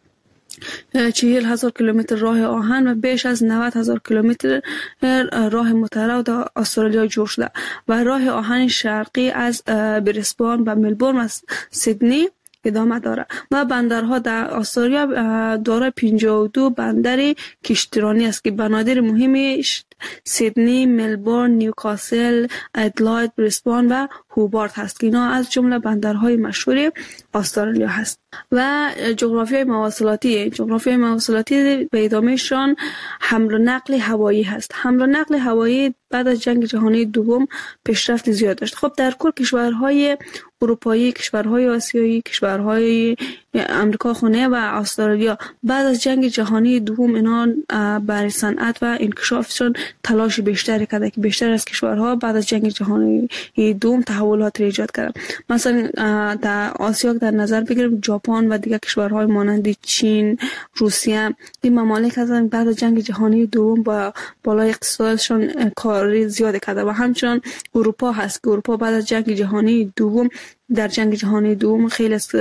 Speaker 2: چهل هزار کیلومتر راه آهن و بیش از نود هزار کیلومتر راه مترو در استرالیا جور شده و راه آهن شرقی از بریسبان و ملبورن و سیدنی ادامه داره و بندرها در استرالیا داره پنجاه و دو بندر کشتیرانی است که بنادر مهمیش سیدنی، ملبورن، نیوکاسل، ادلاید، بریسبان و هوبارت هست که اینا از جمله بندرهای مشهور استرالیا هست. و جغرافیای مواصلاتی جغرافیای مواصلاتی به ادامهشان حمل و نقل هوایی هست. حمل و نقل هوایی بعد از جنگ جهانی دوم پیشرفت زیاد داشت. خب در کل کشورهای اروپایی، کشورهای آسیایی، کشورهای امریکا خونه و استرالیا بعد از جنگ جهانی دوم اینا برای صنعت و انکشافشون تلاش بیشتری کرده که بیشتر از کشورها بعد از جنگ جهانی دوم تحولات ایجاد کردن. مثلا در آسیا در نظر بگیریم ژاپن و دیگر کشورهای مانند چین، روسیه، این ممالک هستند بعد از جنگ جهانی دوم با بالای اقتصادشون کار زیاد کرده و همچنان اروپا هست که اروپا بعد از جنگ جهانی دوم در جنگ جهانی دوم خیلی از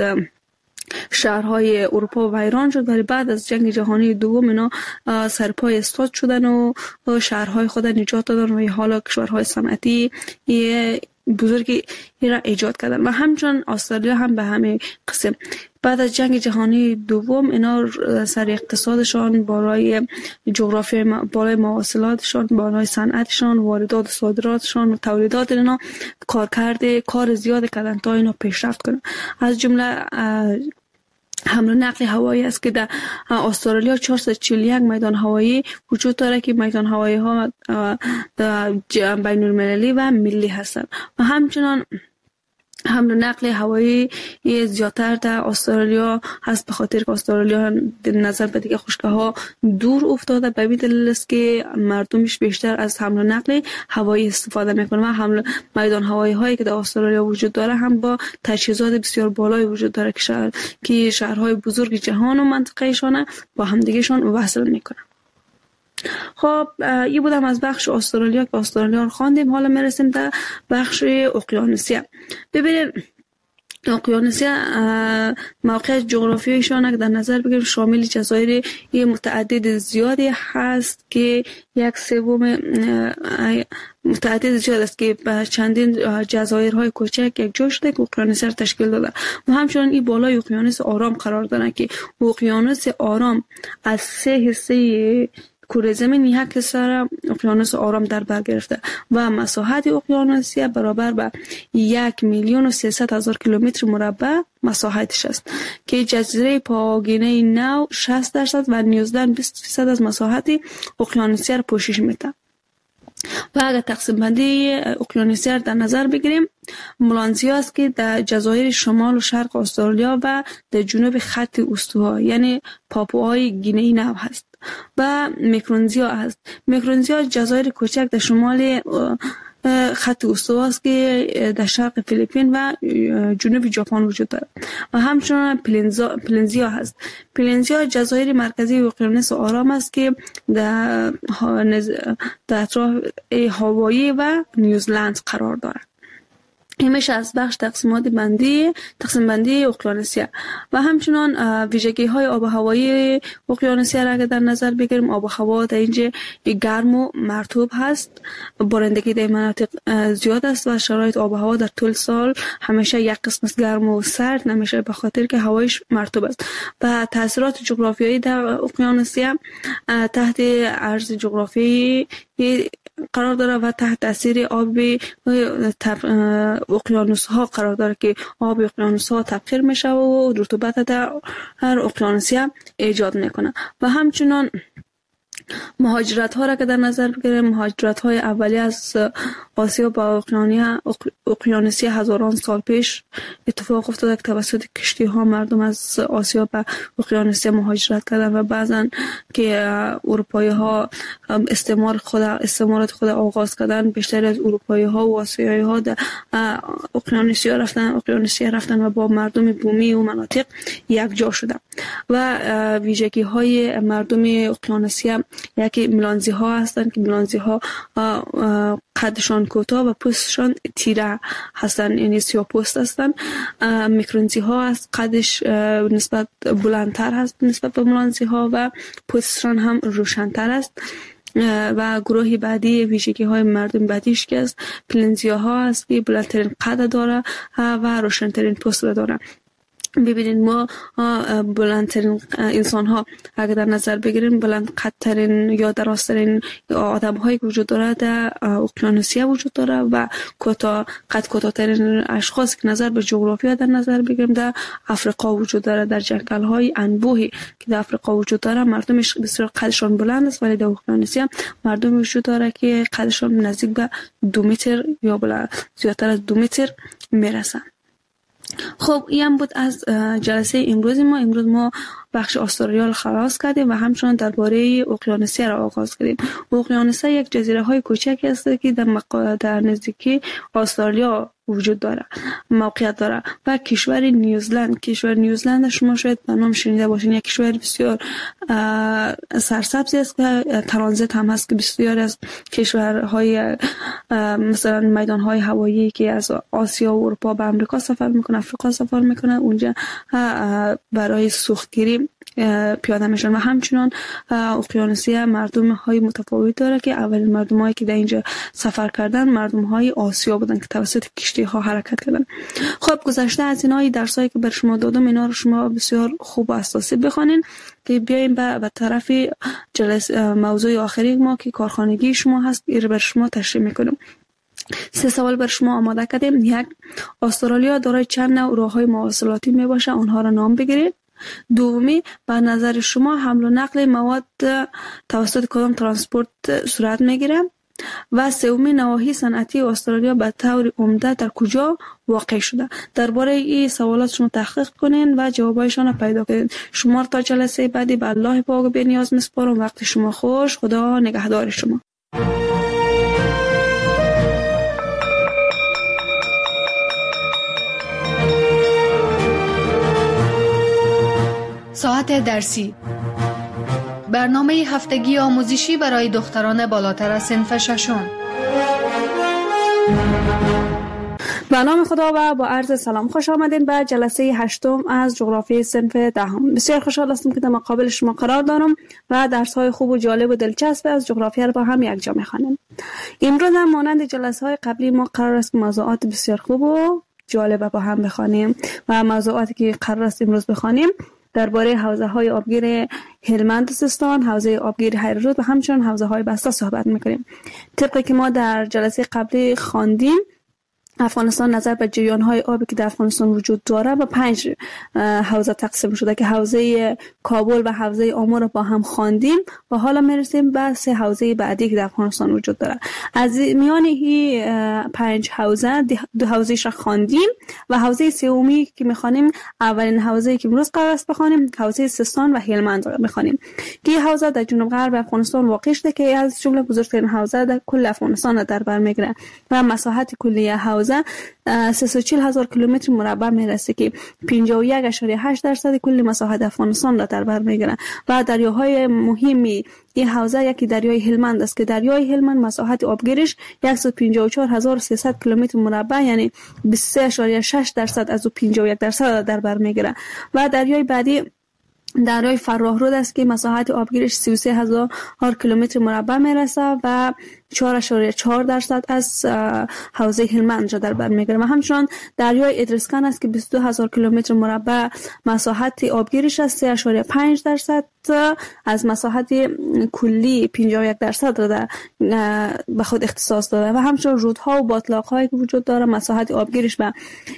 Speaker 2: شهرهای اروپا ویران شد ولی بعد از جنگ جهانی دوم اینا سرپای استاد شدن و شهرهای خود نجات دادن و حالا کشورهای صنعتی بزرگی را ایجاد کردن و همچنان استرالیا هم به همین قسم بعد از جنگ جهانی دوم اینا سر اقتصادشان بالای جغرافی بالای مواصلاتشان بالای صنعتشان واردات و صادراتشان و تولیدات اینا کار کرده کار زیاد کردن تا اینا پیشرفت کنن. از جمله حمل و نقل هوایی است که در استرالیا چهارصد و چهل و یک میدان هوایی وجود داره که میدان هوایی ها بین المللی و ملی هستند و همچنان حمل و نقل هوایی زیادتر در استرالیا هست به خاطر که استرالیا نظر به دیگه خشک‌ها دور افتاده به دلیل است که مردمش بیشتر از حمل و نقل هوایی استفاده میکنه و حمل میدان هوایی هایی که در استرالیا وجود داره هم با تجهیزات بسیار بالایی وجود داره که شهر که شهرهای بزرگ جهان و منطقه‌شان با هم دیگه شون وصل میکنه. خب این بودم از بخش استرالیا که استرالیا رو خواندیم. حالا میرسیم در بخش اقیانوسیه. ببینید اقیانوسیه موقع جغرافیایشان در نظر بگیریم شامل جزایر متعدد زیادی هست که یک سوم متعدد زیاد است که چندین جزایرهای کوچک یک جا شده که اقیانوسیه را تشکیل داده و همچنان این بالای اقیانوس آرام قرار دارند که اقیانوس آرام از سه حصه کره زمین یک حصه اقیانوس آرام در بر گرفته و مساحت اقیانوسیه برابر به یک میلیون و سیصد هزار کیلومتر مربع مساحتش است که جزیره پاگینه نو شصت درصد و نیوزلند بیست درصد از مساحت اقیانوسیه را پوشش میده. و اگر تقسیم بندی اقیانوسیه را در نظر بگیریم ملانزیا است که در جزایر شمال و شرق استرالیا و در جنوب خط استوا یعنی پاپوهای گینه نو هست و میکرونزیا هست. میکرونزیا جزایر کوچک در شمال خط استوا است که در شرق فیلیپین و جنوب ژاپن وجود دارد و همچنان پلنزیا هست. پلنزیا جزایر مرکزی اقیانوس آرام است که در در اطراف هاوایی و نیوزلند قرار دارد. این میشه از بخش تقسیمات بندی تقسیم بندی اقیانوسیه و همچنان ویژگی های آب و هوایی اقیانوسیه را اگر در نظر بگیریم آب و هوا در اینجا گرم و مرطوب هست. بارندگی در مناطق زیاد است و شرایط آب و هوا در طول سال همیشه یک قسم است گرم و سرد نمیشه به خاطر که هوایش مرطوب است و تاثیرات جغرافیایی در اقیانوسیه تحت عرض جغرافیایی قرار داره و تحت تاثیر آب اقیانوس ها قرار داره که آب اقیانوس ها تبخیر میشه و رطوبت در هر اقیانوسیه ایجاد میکنه و همچنان مهاجرت ها را که در نظر بگیریم مهاجرت های اولی از آسیا با اقیانوسیه هزاران سال پیش اتفاق افتاده که توسط کشتی ها مردم از آسیا به اقیانوسیه مهاجرت کردن و بعضن که اروپایی ها استعمار خود استعمارات خود آغاز کردن بیشتر از اروپایی ها و آسیایی ها در اقیانوسیه رفتن اقیانوسیه رفتن و با مردم بومی و مناطق یک جا شدن. و ویژگی های مردم اقیانوسیه یکی ملانزی ها هستند که ملانزی ها قدشان کوتاه و پوستشان تیره هستند، یعنی سیاه پوست هستند. میکرونزی ها از قدش نسبت بلندتر هست نسبت به ملانزی ها و پوستشان هم روشنتر است. و گروه بعدی ویژگی های مردم بعدیش که است پلنزیا ها است که بلندترین قد داره و روشنترین پوست داره. ببینید ما بلندترین انسان ها اگر در نظر بگیریم بلند قدترین یا درازترین آدم هایی وجود داره در اقیانوسیه وجود داره و کوتاه قد کوتاه‌ترین اشخاص که نظر به جغرافیا در نظر بگیریم در افریقا وجود داره. در جنگل های انبوهی که در افریقا وجود داره مردمش بسیار قدشان بلند است، ولی در اقیانوسیه مردم وجود داره که قدشان نزدیک به دو متر یا بلند زیادتر از دو متر میرسن. خب این بود از جلسه امروز ما. امروز ما بخش استرالیا را خلاص کردیم و همچنان درباره اقیانوسیه را آغاز کردیم. اقیانوسیه یک جزیره های کوچکی است که در مق... در نزدیکی استرالیا وجود داره، موقعیت داره. و کشور نیوزلند، کشور نیوزلند شما شاید به نام شنیده باشین، یک کشور بسیار سرسبزی است که ترانزیت هم هست که بسیار از کشورهای مثلا میدانهای هوایی که از آسیا و اروپا به امریکا سفر میکنه، افریقا سفر میکنه، اونجا برای سوختگیری پیاده میشن. و همچنان اقیانوسیه مردم های متفاوت داره که اولین مردم هایی که در اینجا سفر کردن مردم های آسیا بودن که توسط کشتی ها حرکت کردن. خب گذشته از اینایی درسایی که بر شما دادم اینا رو شما بسیار خوب و اساسی بخونین که بیایم به, به طرف جلسه موضوع آخری ما که کارخانگی شما هست این رو بر شما تشریح میکنم. سه سوال بر شما آماده کردیم. یک، استرالیا دارای چند نوع راههای مواصلاتی می باشه، آنها را نام بگیرید. دومی، به نظر شما حمل و نقل مواد توسط کدام ترانسپورت صورت میگیره؟ و سومی، نواحی صنعتی استرالیا به طور عمده در کجا واقع شده؟ درباره این سوالات شما تحقیق کنین و جوابایشان را پیدا کنین. شما تا جلسه بعدی به الله پاک بی نیاز میسپارم. وقت شما خوش. خدا نگهدار شما.
Speaker 1: ساعت درسی، برنامه هفتگی آموزشی برای دختران بالاتر از صنف ششم.
Speaker 2: به نام خدا و با عرض سلام خوش آمدین به جلسه هشتم از جغرافی صنف دهم. بسیار خوشحال هستم که در مقابل شما قرار دارم و درس های خوب و جالب و دلچسب از جغرافیا را با هم یکجا می‌خوانیم. امروز هم مانند جلسه های قبلی ما قرار است موضوعات بسیار خوب و جالب با هم بخوانیم و موضوعاتی که قرار است امروز بخوانیم درباره حوزه های آبگیر هلمند سیستان، حوزه آبگیر هیرود و همچنین حوزه های بسته صحبت میکنیم. طبقی که ما در جلسه قبلی خواندیم افغانستان نظر به جریان‌های آبی که در افغانستان وجود داره و پنج حوزه تقسیم شده که حوزه کابل و حوزه آمو را با هم خواندیم و حالا میرسیم به سه حوزه بعدی که در افغانستان وجود داره. از میان این پنج حوزه دو حوزه‌اش را خواندیم و حوزه سومی که می‌خوانیم اولین حوزه‌ای که امروز قرار است بخوانیم حوزه سیستان و هلمند را می‌خوانیم که این حوزه در جنوب غرب افغانستان واقع شده که از جمله بزرگترین حوزه در کل افغانستان در بر می‌گیره و مساحت کلی حوزه سیصد و چهل هزار کیلومتر مربع میرسه که پنجاه و یک ممیز هشت درصد کل مساحت افغانستان را در بر میگیره و دریاهای مهمی این حوزه یکی دریای هلمند است که دریای هلمند مساحت آبگیرش صد و پنجاه و چهار هزار و سیصد کیلومتر مربع یعنی بیست و سه ممیز شش درصد از پنجاه و یک درصد در بر میگیره و دریای بعدی دریای فراه رود است که مساحت آبگیرش سی و سه هزار کیلومتر مربع میرسه و چهار ممیز چهار درصد از حوزه هلمند را در بر میگیره و همچنان دریای ادرسکن است که بیست و دو هزار کیلومتر مربع مساحت آبگیرش است سه ممیز پنج درصد از مساحت کلی پنجاه و یک درصد را در به خود اختصاص داره و همچنان رودها و باتلاق‌هایی که وجود داره مساحت آبگیرش به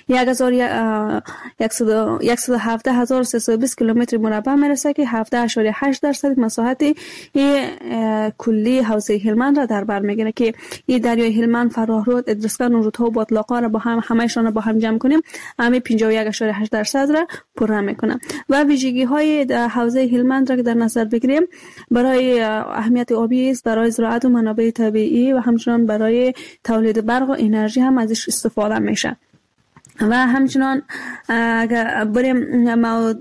Speaker 2: صد و هفده هزار و سیصد و بیست کیلومتر مربع میرسه که هفده ممیز هشت درصد مساحت کلی حوزه هلمند را در بر میگیره که این دریای هلمند، فراه رود، ادرسکن و رودها و باتلاق‌ها را با هم همه‌شان را با هم جمع کنیم همه پنجاه و یک ممیز هشت درصد را پر میکنه و ویژگی های حوزه هلمند را که در نظر بگیریم برای اهمیت آبی است، برای زراعت و منابع طبیعی و همچنان برای تولید برق و انرژی هم ازش استفاده میشه. و همچنان اگر بریم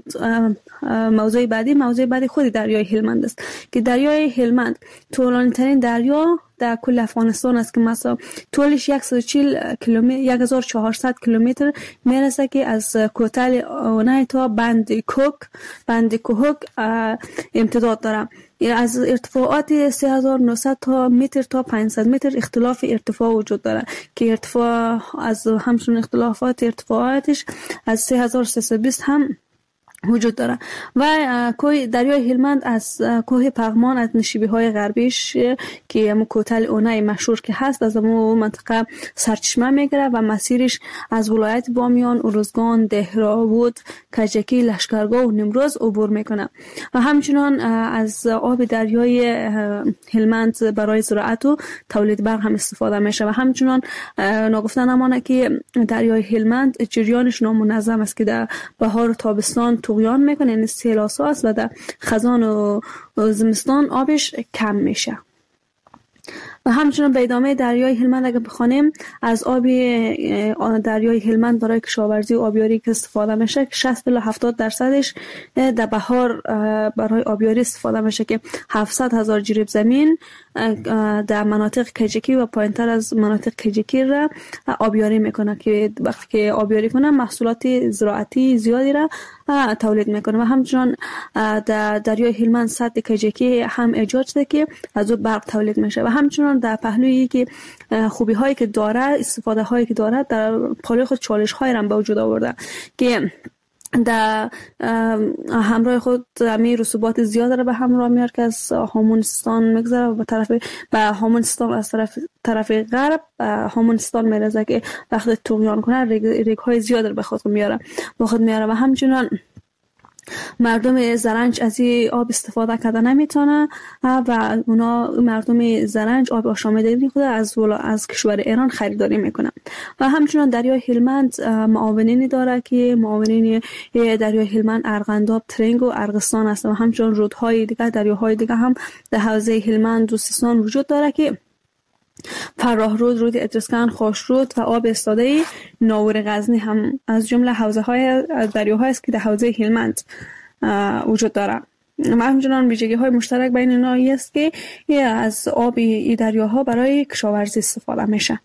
Speaker 2: موضوع بعدی، موضوع بعدی خود دریای هلمند است که دریای هلمند طولانی ترین دریا در کل افغانستان است که مثلا طولش صد و چهل کیلومتر هزار و چهارصد کیلومتر میرسه که از کوتل اونای تا بند کوک بند کوهک امتداد داره. از ارتفاعات سه هزار و نهصد تا متر تا پانصد متر اختلاف ارتفاع وجود داره که ارتفاع از همچون اختلافات ارتفاعاتش از سه هزار و سیصد و بیست هم وجود داره. و کوه دریای هلمند از کوه پغمان از نشیبی‌های غربیش که همون کوتل اونای مشهور که هست از همون منطقه سرچشمه میگیره و مسیرش از ولایت بامیان، ارزگان، دهراود، کجکی، لشکرگاه و نیمروز عبور میکنه. و همچنان از آب دریای هلمند برای زراعت و تولید برق هم استفاده میشه. و همچنان نگفته نمانه که دریای هلمند جریانش نامنظم است که در بهار و تابستان طغیان میکنه، یعنی سیلاسا است و در خزان و زمستان آبش کم میشه. و همچنان به ادامه دریای هلمند اگر بخوانیم از آب دریای هلمند برای کشاورزی و آبیاری که استفاده میشه که شصت تا هفتاد درصدش در بهار برای آبیاری استفاده میشه که هفتصد هزار جریب زمین در مناطق کجکی و پایینتر از مناطق کجکی را آبیاری میکنه که وقتی که آبیاری کنه محصولات زراعتی زیادی را تولید میکنه. و همچنان در دریای هلمند سد کجکی هم ایجاد شده که از اون برق تولید میشه. و همچنان در پهلویی که خوبی هایی که داره، استفاده هایی که داره، در پهلوی خود چالش هایی را به وجود آورده که در همراه خود همه رسوبات زیاد را به همراه میاره که از هامونستان میگذره و به طرف به هامونستان از طرف طرف غرب هامونستان میرسه که وقتی طغیان کنه ریگ, ریگ های زیاد را به خود میاره به خود میاره. و همچنان مردم زرنج از این آب استفاده کرده نمیتونه و اونا مردم زرنج آب آشامیدنی خود از از کشور ایران خریداری میکنن. و همچنان دریای هلمند معاونینی داره که معاونین دریای هلمند ارغنداب، ترنگ و ارغستان است. و همچنان رودهای دیگه، دریاهای دیگه هم در حوزه هلمند و سیستان وجود داره که فراه رود، رود ادرسکن، خوش رود و آب استاده ناور غزنی هم از جمله حوزه های دریاهای است که در حوزه هلمند وجود داره. و همچنان ویژگی های مشترک بین اینها است که از آب این دریاها برای کشاورزی استفاده میشه.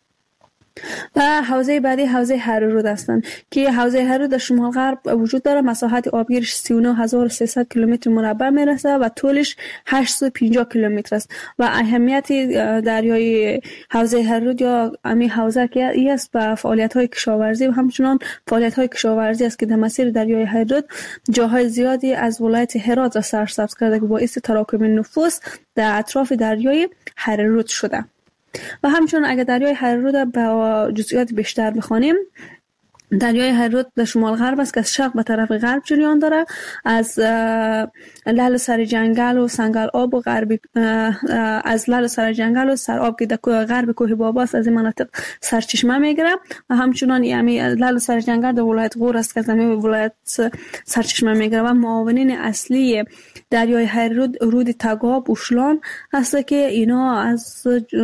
Speaker 2: و حوزه بعدی حوزه هررود هستند که حوزه هررود در شمال غرب وجود داره. مساحت آبگیرش سی و نه هزار و سیصد کیلومتر مربع میرسه و طولش هشتصد و پنجاه کیلومتر است. و اهمیت دریای حوزه هررود یا امی حوزه که ای است به فعالیت های کشاورزی و همچنان فعالیت های کشاورزی است که در مسیر دریای هررود جاهای زیادی از ولایت هرات را سرسبز کرده که باعث تراکم نفوس در اطراف دریای هررود شده. و همچنان اگر دریای هررود به جزئیات بیشتر بخوانیم، دریای هررود در شمال غرب است که از شرق به طرف غرب جریان داره. از لعل سر جنگل و سنگل آب و غربی از لعل سر جنگل و سر آب که در غرب کوه بابا است از این مناطق سرچشمه میگیره. و همچنان یعنی لعل سر جنگل در ولایت غور است که از همین ولایت سرچشمه میگیره. و معاونین اصلی دریای هررود رود تگاب، اوشلان هست که اینا از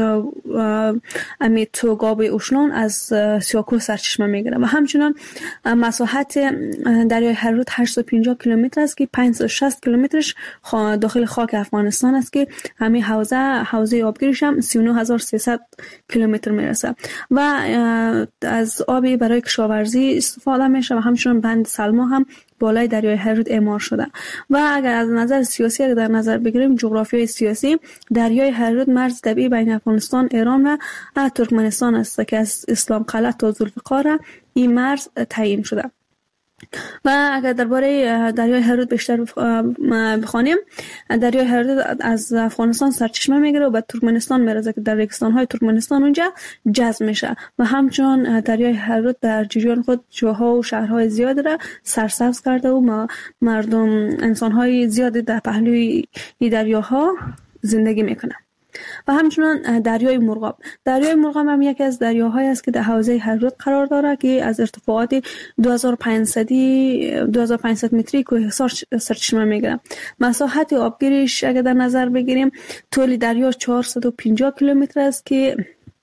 Speaker 2: امی تگاب اوشلان از سیاکو سرچشمه میگیره. و همچنان مساحت دریای هررود هشتصد و پنجاه کیلومتر است که پانصد و شصت کیلومترش داخل خاک افغانستان است که همین حوزه حوزه آبگیرش هم سی و نه هزار و سیصد کیلومتر میرسه. و از آبی برای کشاورزی استفاده میشه. و همچنان بند سلما هم بالای دریای هررود اعمار شده. و اگر از نظر سیاسی اگر در نظر بگیریم، جغرافیای سیاسی دریای هررود مرز طبیعی بین افغانستان، ایران و ترکمنستان است که از اسلام قلعه تا ذوالفقار این مرز تعیین شده. و اگر درباره دریای هررود بیشتر بخوانیم، دریای هررود از افغانستان سرچشمه میگیره و به ترکمنستان میرسه که در ریگستان‌های ترکمنستان اونجا جذب میشه. و همچنان دریای هررود در جریان خود جاها و شهرهای زیادی را سرسبز کرده و مردم انسان‌های زیادی در پهلوی این دریاها زندگی میکنه. و همچنان دریای مرغاب. دریای مرغاب هم یکی از دریاهایی است که در حوزه هررود قرار داره که از ارتفاعات دو هزار و پانصد متری کوهسار سرچشمه میگیره. مساحت آبگیریش اگر در نظر بگیریم، طول دریا چهارصد و پنجاه کیلومتر است که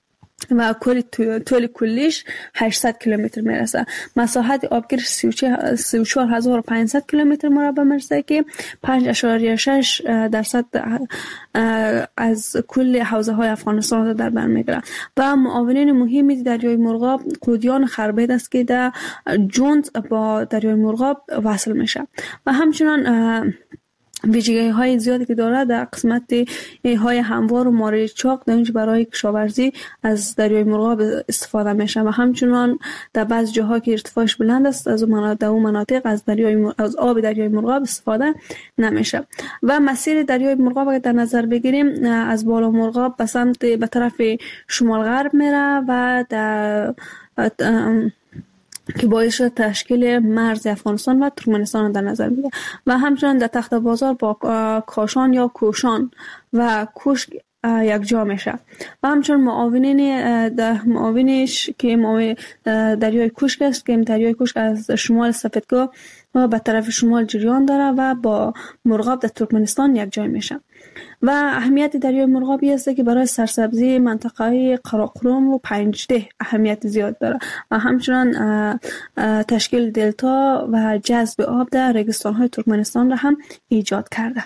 Speaker 2: و کل طول کلیش هشتصد کیلومتر میرسه. مساحت آبگیرش سی و چهار هزار و پانصد کیلومتر مربع میرسه که پنج اشاریه شش درصد از کل حوزه های افغانستان را در بر میگیره. و معاونین مهمی دریای مرغاب قودیان خربید است که در جوند با دریای مرغاب وصل میشه و همچنان ویژگی های زیادی که داره در قسمت های هموار و مارای چاق در اینجا برای کشاورزی از دریای مرغاب استفاده میشه و همچنان در بعض جاها که ارتفاعش بلند است از اون مناطق از دریای از آب دریای مرغاب استفاده نمیشه. و مسیر دریای مرغاب اگر در نظر بگیریم از بالا مرغاب به سمت به طرف شمال غرب میره و در که باعث شد تشکیل مرز افغانستان و ترکمنستان در نظر میگیره و همچنان در تخت بازار با کاشان یا کوشان و کوشک یک جا میشه و همچنان معاونین در معاونش که معاون دریای کوشک است که دریای کوشک از شمال سفیدکوه و به طرف شمال جریان داره و با مرغاب در ترکمنستان یک جای میشه. و اهمیت دریای مرغاب است که برای سرسبزی منطقه قراقرم و پنجده اهمیت زیاد داره و همچنان تشکیل دلتا و جذب آب در ریگستان‌های ترکمنستان را هم ایجاد کرده.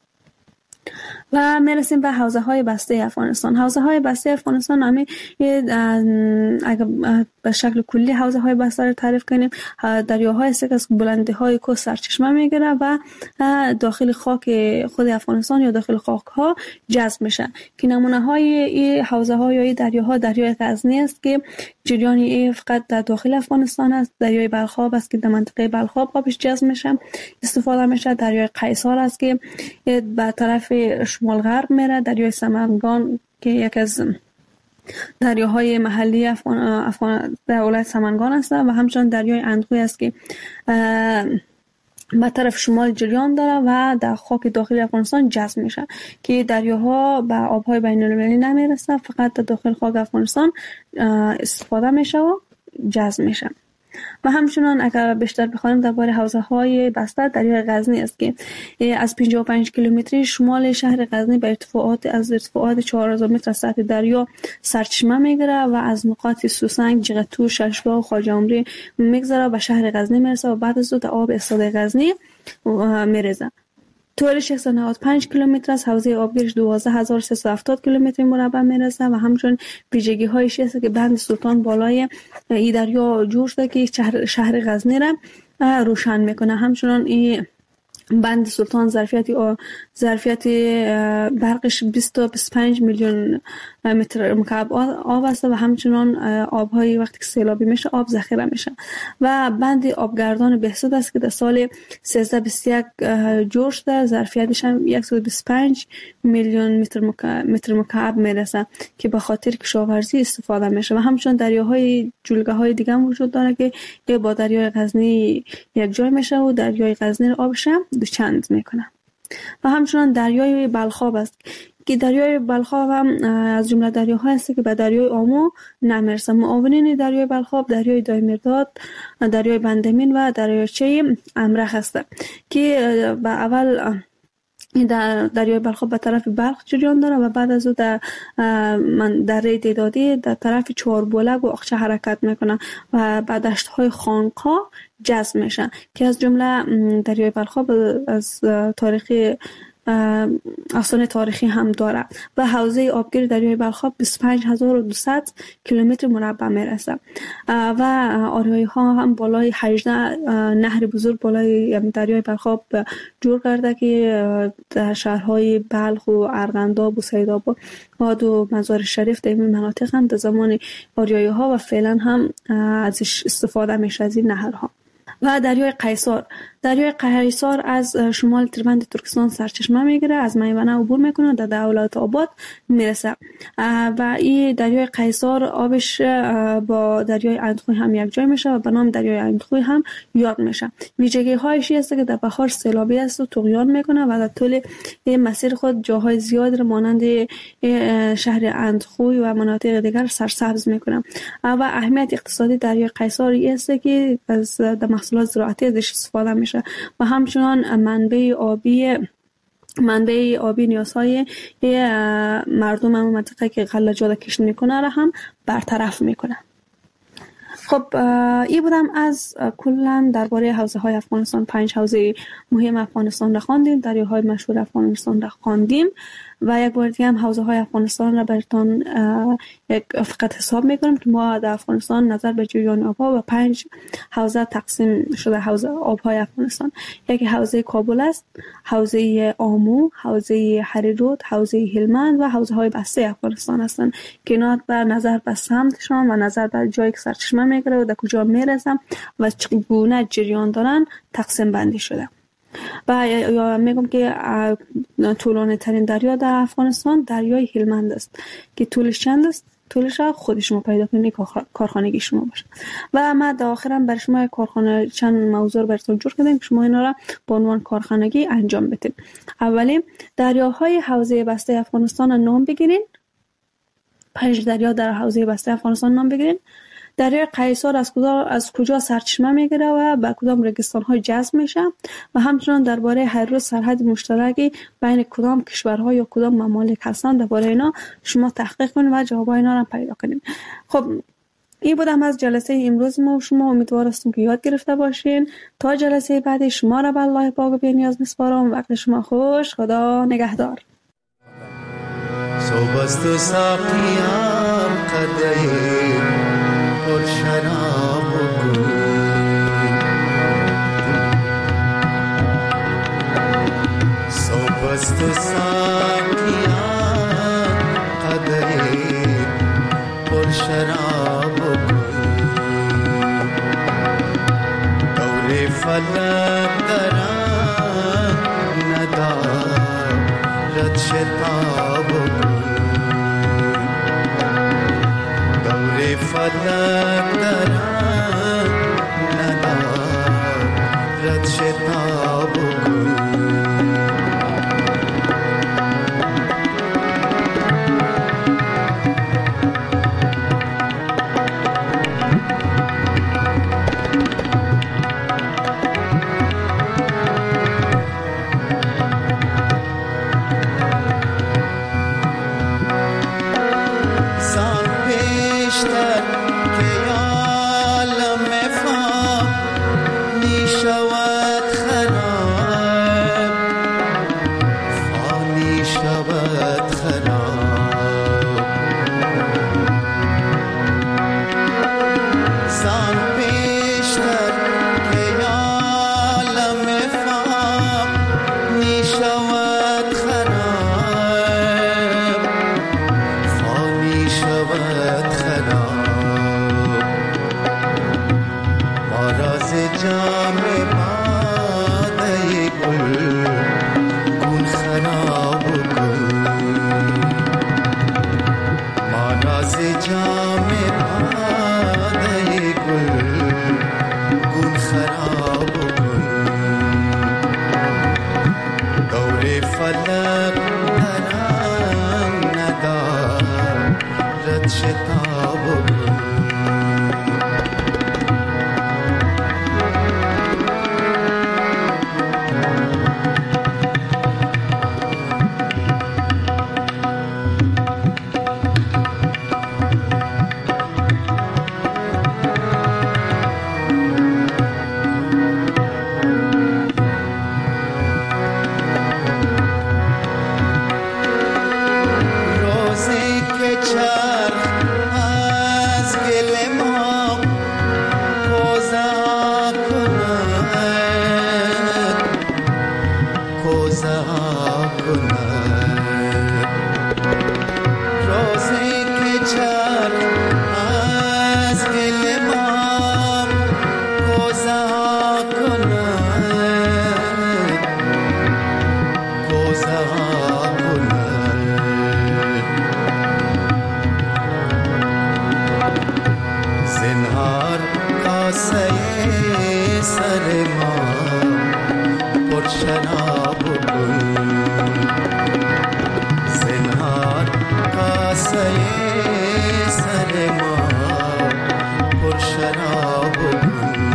Speaker 2: و میرسیم به حوزه های بسته افغانستان. حوزه های بسته افغانستان همه اگر به شکل کلی حوزه های بسته رو تعریف کنیم، دریاهای است که از بلندی های کوه سرچشمه میگیره و داخل خاک خود افغانستان یا داخل خاک ها جذب میشن که نمونه های این حوزه های یا این دریاها دریای غزنی است که جریان ای فقط در داخل افغانستان است، دریای بلخاب است که در منطقه بلخاب آبش جذب میشه استفاده میشه، دریای قیصار است که به طرف شمال غرب میره، دریای سمنگان که یک از دریاهای محلی افغان افغان در ولایت سمنگان است و همچنان دریای اندخوی است که به طرف شمال جریان داره و در خاک داخلی افغانستان جذب میشه که دریاها به آبهای بین المللی نمیرسه، فقط در داخل خاک افغانستان استفاده میشه و جذب میشه. و همچنان اگر بیشتر بخوایم درباره حوزه های بسته، دریای غزنی است که از پنجاه و پنج کیلومتری شمال شهر غزنی به ارتفاعات از ارتفاعات چهار هزار متر از سطح دریا سرچشمه میگیره و از نقاط سوسنگ، جغتو، ششوا و خواجه عمری میگذره به شهر غزنی میرسه و بعد از اون آب استاد غزنی میرسه. طولش صد و نود و پنج کیلومتر است، حوزه آبگیرش دوازده هزار و سیصد و هفتاد کیلومتر مربع میرسه و همچنین ویژگی هایش است که بند سلطان بالای این دریا جوش ده که شهر, شهر غزنی را روشن میکنه. همچنین این بند سلطان ظرفیت ظرفیت برقش بیست تا بیست و پنج میلیون متر مکعب آب است و همچنان آبهای وقتی که سیلابی میشه آب ذخیره میشه. و بند آبگردان بهسود است که در سال سیزده بیست و یک جور شده، ظرفیتش هم صد و بیست و پنج میلیون متر مکعب متر مکعب میرسه که به خاطر کشاورزی استفاده میشه. و همچنان دریاهای جلگه های دیگه هم وجود داره که با دریای غزنی یک جای میشه و دریای غزنی آبش دوچند میکنه. و همچنان دریای بلخاب است که دریای بلخاب هم از جمله دریاها است که به دریای آمو نمیرسه. معاونین دریای بلخاب دریای دایمیرداد، دریای بندامین و دریاچه امرخ است که به اول در دریای بلخاب به طرف بلخ جریان داره و بعد از او در من دره دیدادی در طرف چهاربولگ و اقچه حرکت میکنه و به دشت‌های خانقا جذب میشه که از جمله دریای بلخاب از تاریخی افسانه تاریخی هم داره و حوزه آبگیر دریای بلخاب بیست و پنج هزار و دویست کیلومتر مربع میرسه و آریایی ها هم بالای هجده نهر بزرگ بالای دریای بلخاب جور کرده که در شهرهای بلخ و ارغنداب و سیدآباد و مزار شریف در این مناطق هم در زمان آریایی ها و فعلا هم ازش استفاده میشه از این نهرها. و دریای قیصار دریای قیصار از شمال تربند ترکستان سرچشمه میگیره، از میمنه عبور میکنه در دولت آباد میرسه و این دریای قیصار آبش با دریای اندخوی هم یک جای میشه و به نام دریای اندخوی هم یاد میشه. ویژگی هایش است که در بهار سیلابی است و طغیان میکنه و در طول مسیر خود جاهای زیاد مانند شهر اندخوی و مناطق دیگر سرسبز میکنه. و اهمیت اقتصادی دریای قیصار است که از محصولات زراعتی ازش استفاده میشه و همچنان منبع آبی منبع آبی نیازهای مردم هم منطقه که غلجات کشت میکنه را هم برطرف میکنه. خب این بودم از کلا درباره حوزه های افغانستان. پنج حوزه مهم افغانستان را خواندیم، دریاهای مشهور افغانستان را خواندیم و یک بار دیگه هم حوزه های افغانستان را براتون یک فقط حساب میکنم که ما در افغانستان نظر به جریان آبها و پنج حوزه تقسیم شده. حوزه آبهای افغانستان یکی حوزه کابل است، حوزه آمو، حوزه هریرود، حوزه هلمند و حوزه های بسته افغانستان هستند که اینا بر نظر به سمتشان و نظر به جایی که سرچشمه میگیره و در کجا میرسن و چگونه جریان دارن تقسیم بندی شده. و یا میگم که طولانی ترین دریا در افغانستان دریای هلمند است که طولش چند است؟ طولش خود شما پیدا کنید، کارخانگی شما باشه. و ما در آخرم برای شما کارخانه چند موضوع براتون جور کردیم که شما اینا را به عنوان کارخانگی انجام بدید. اولی دریاهای حوزه بسته افغانستان را نام بگیرین. پنج دریا در حوزه بسته افغانستان نام بگیرین. دریای قیصر از کجا از کجا سرچشمه میگیره و به کدام رگستان‌ها جذب میشه و همچنین درباره هریرود سرحد مشترکی بین کدام کشورها یا کدام ممالک هستند درباره اینا شما تحقیق کنید و جوابای اینا را پیدا کنید. خب این بودم از جلسه امروز ما و شما. امیدوار هستم که یاد گرفته باشین. تا جلسه بعدی شما را به الله پاک و بی‌نیاز میسپارم. وقت شما خوش. خدا نگهدار.
Speaker 3: صوبست ساقیان قدیر پر شراب و گل صوبست ساقیان قدیر پر شراب و گل دور فلک درم ندارد شتاب و گل دور فلک درم ندارد شتاب و گل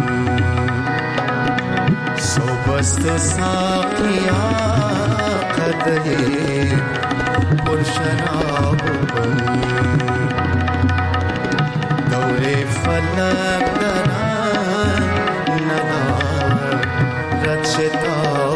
Speaker 3: صوبست ساقیان وعده پرشراب کن دور فلک درن ندارد شتاب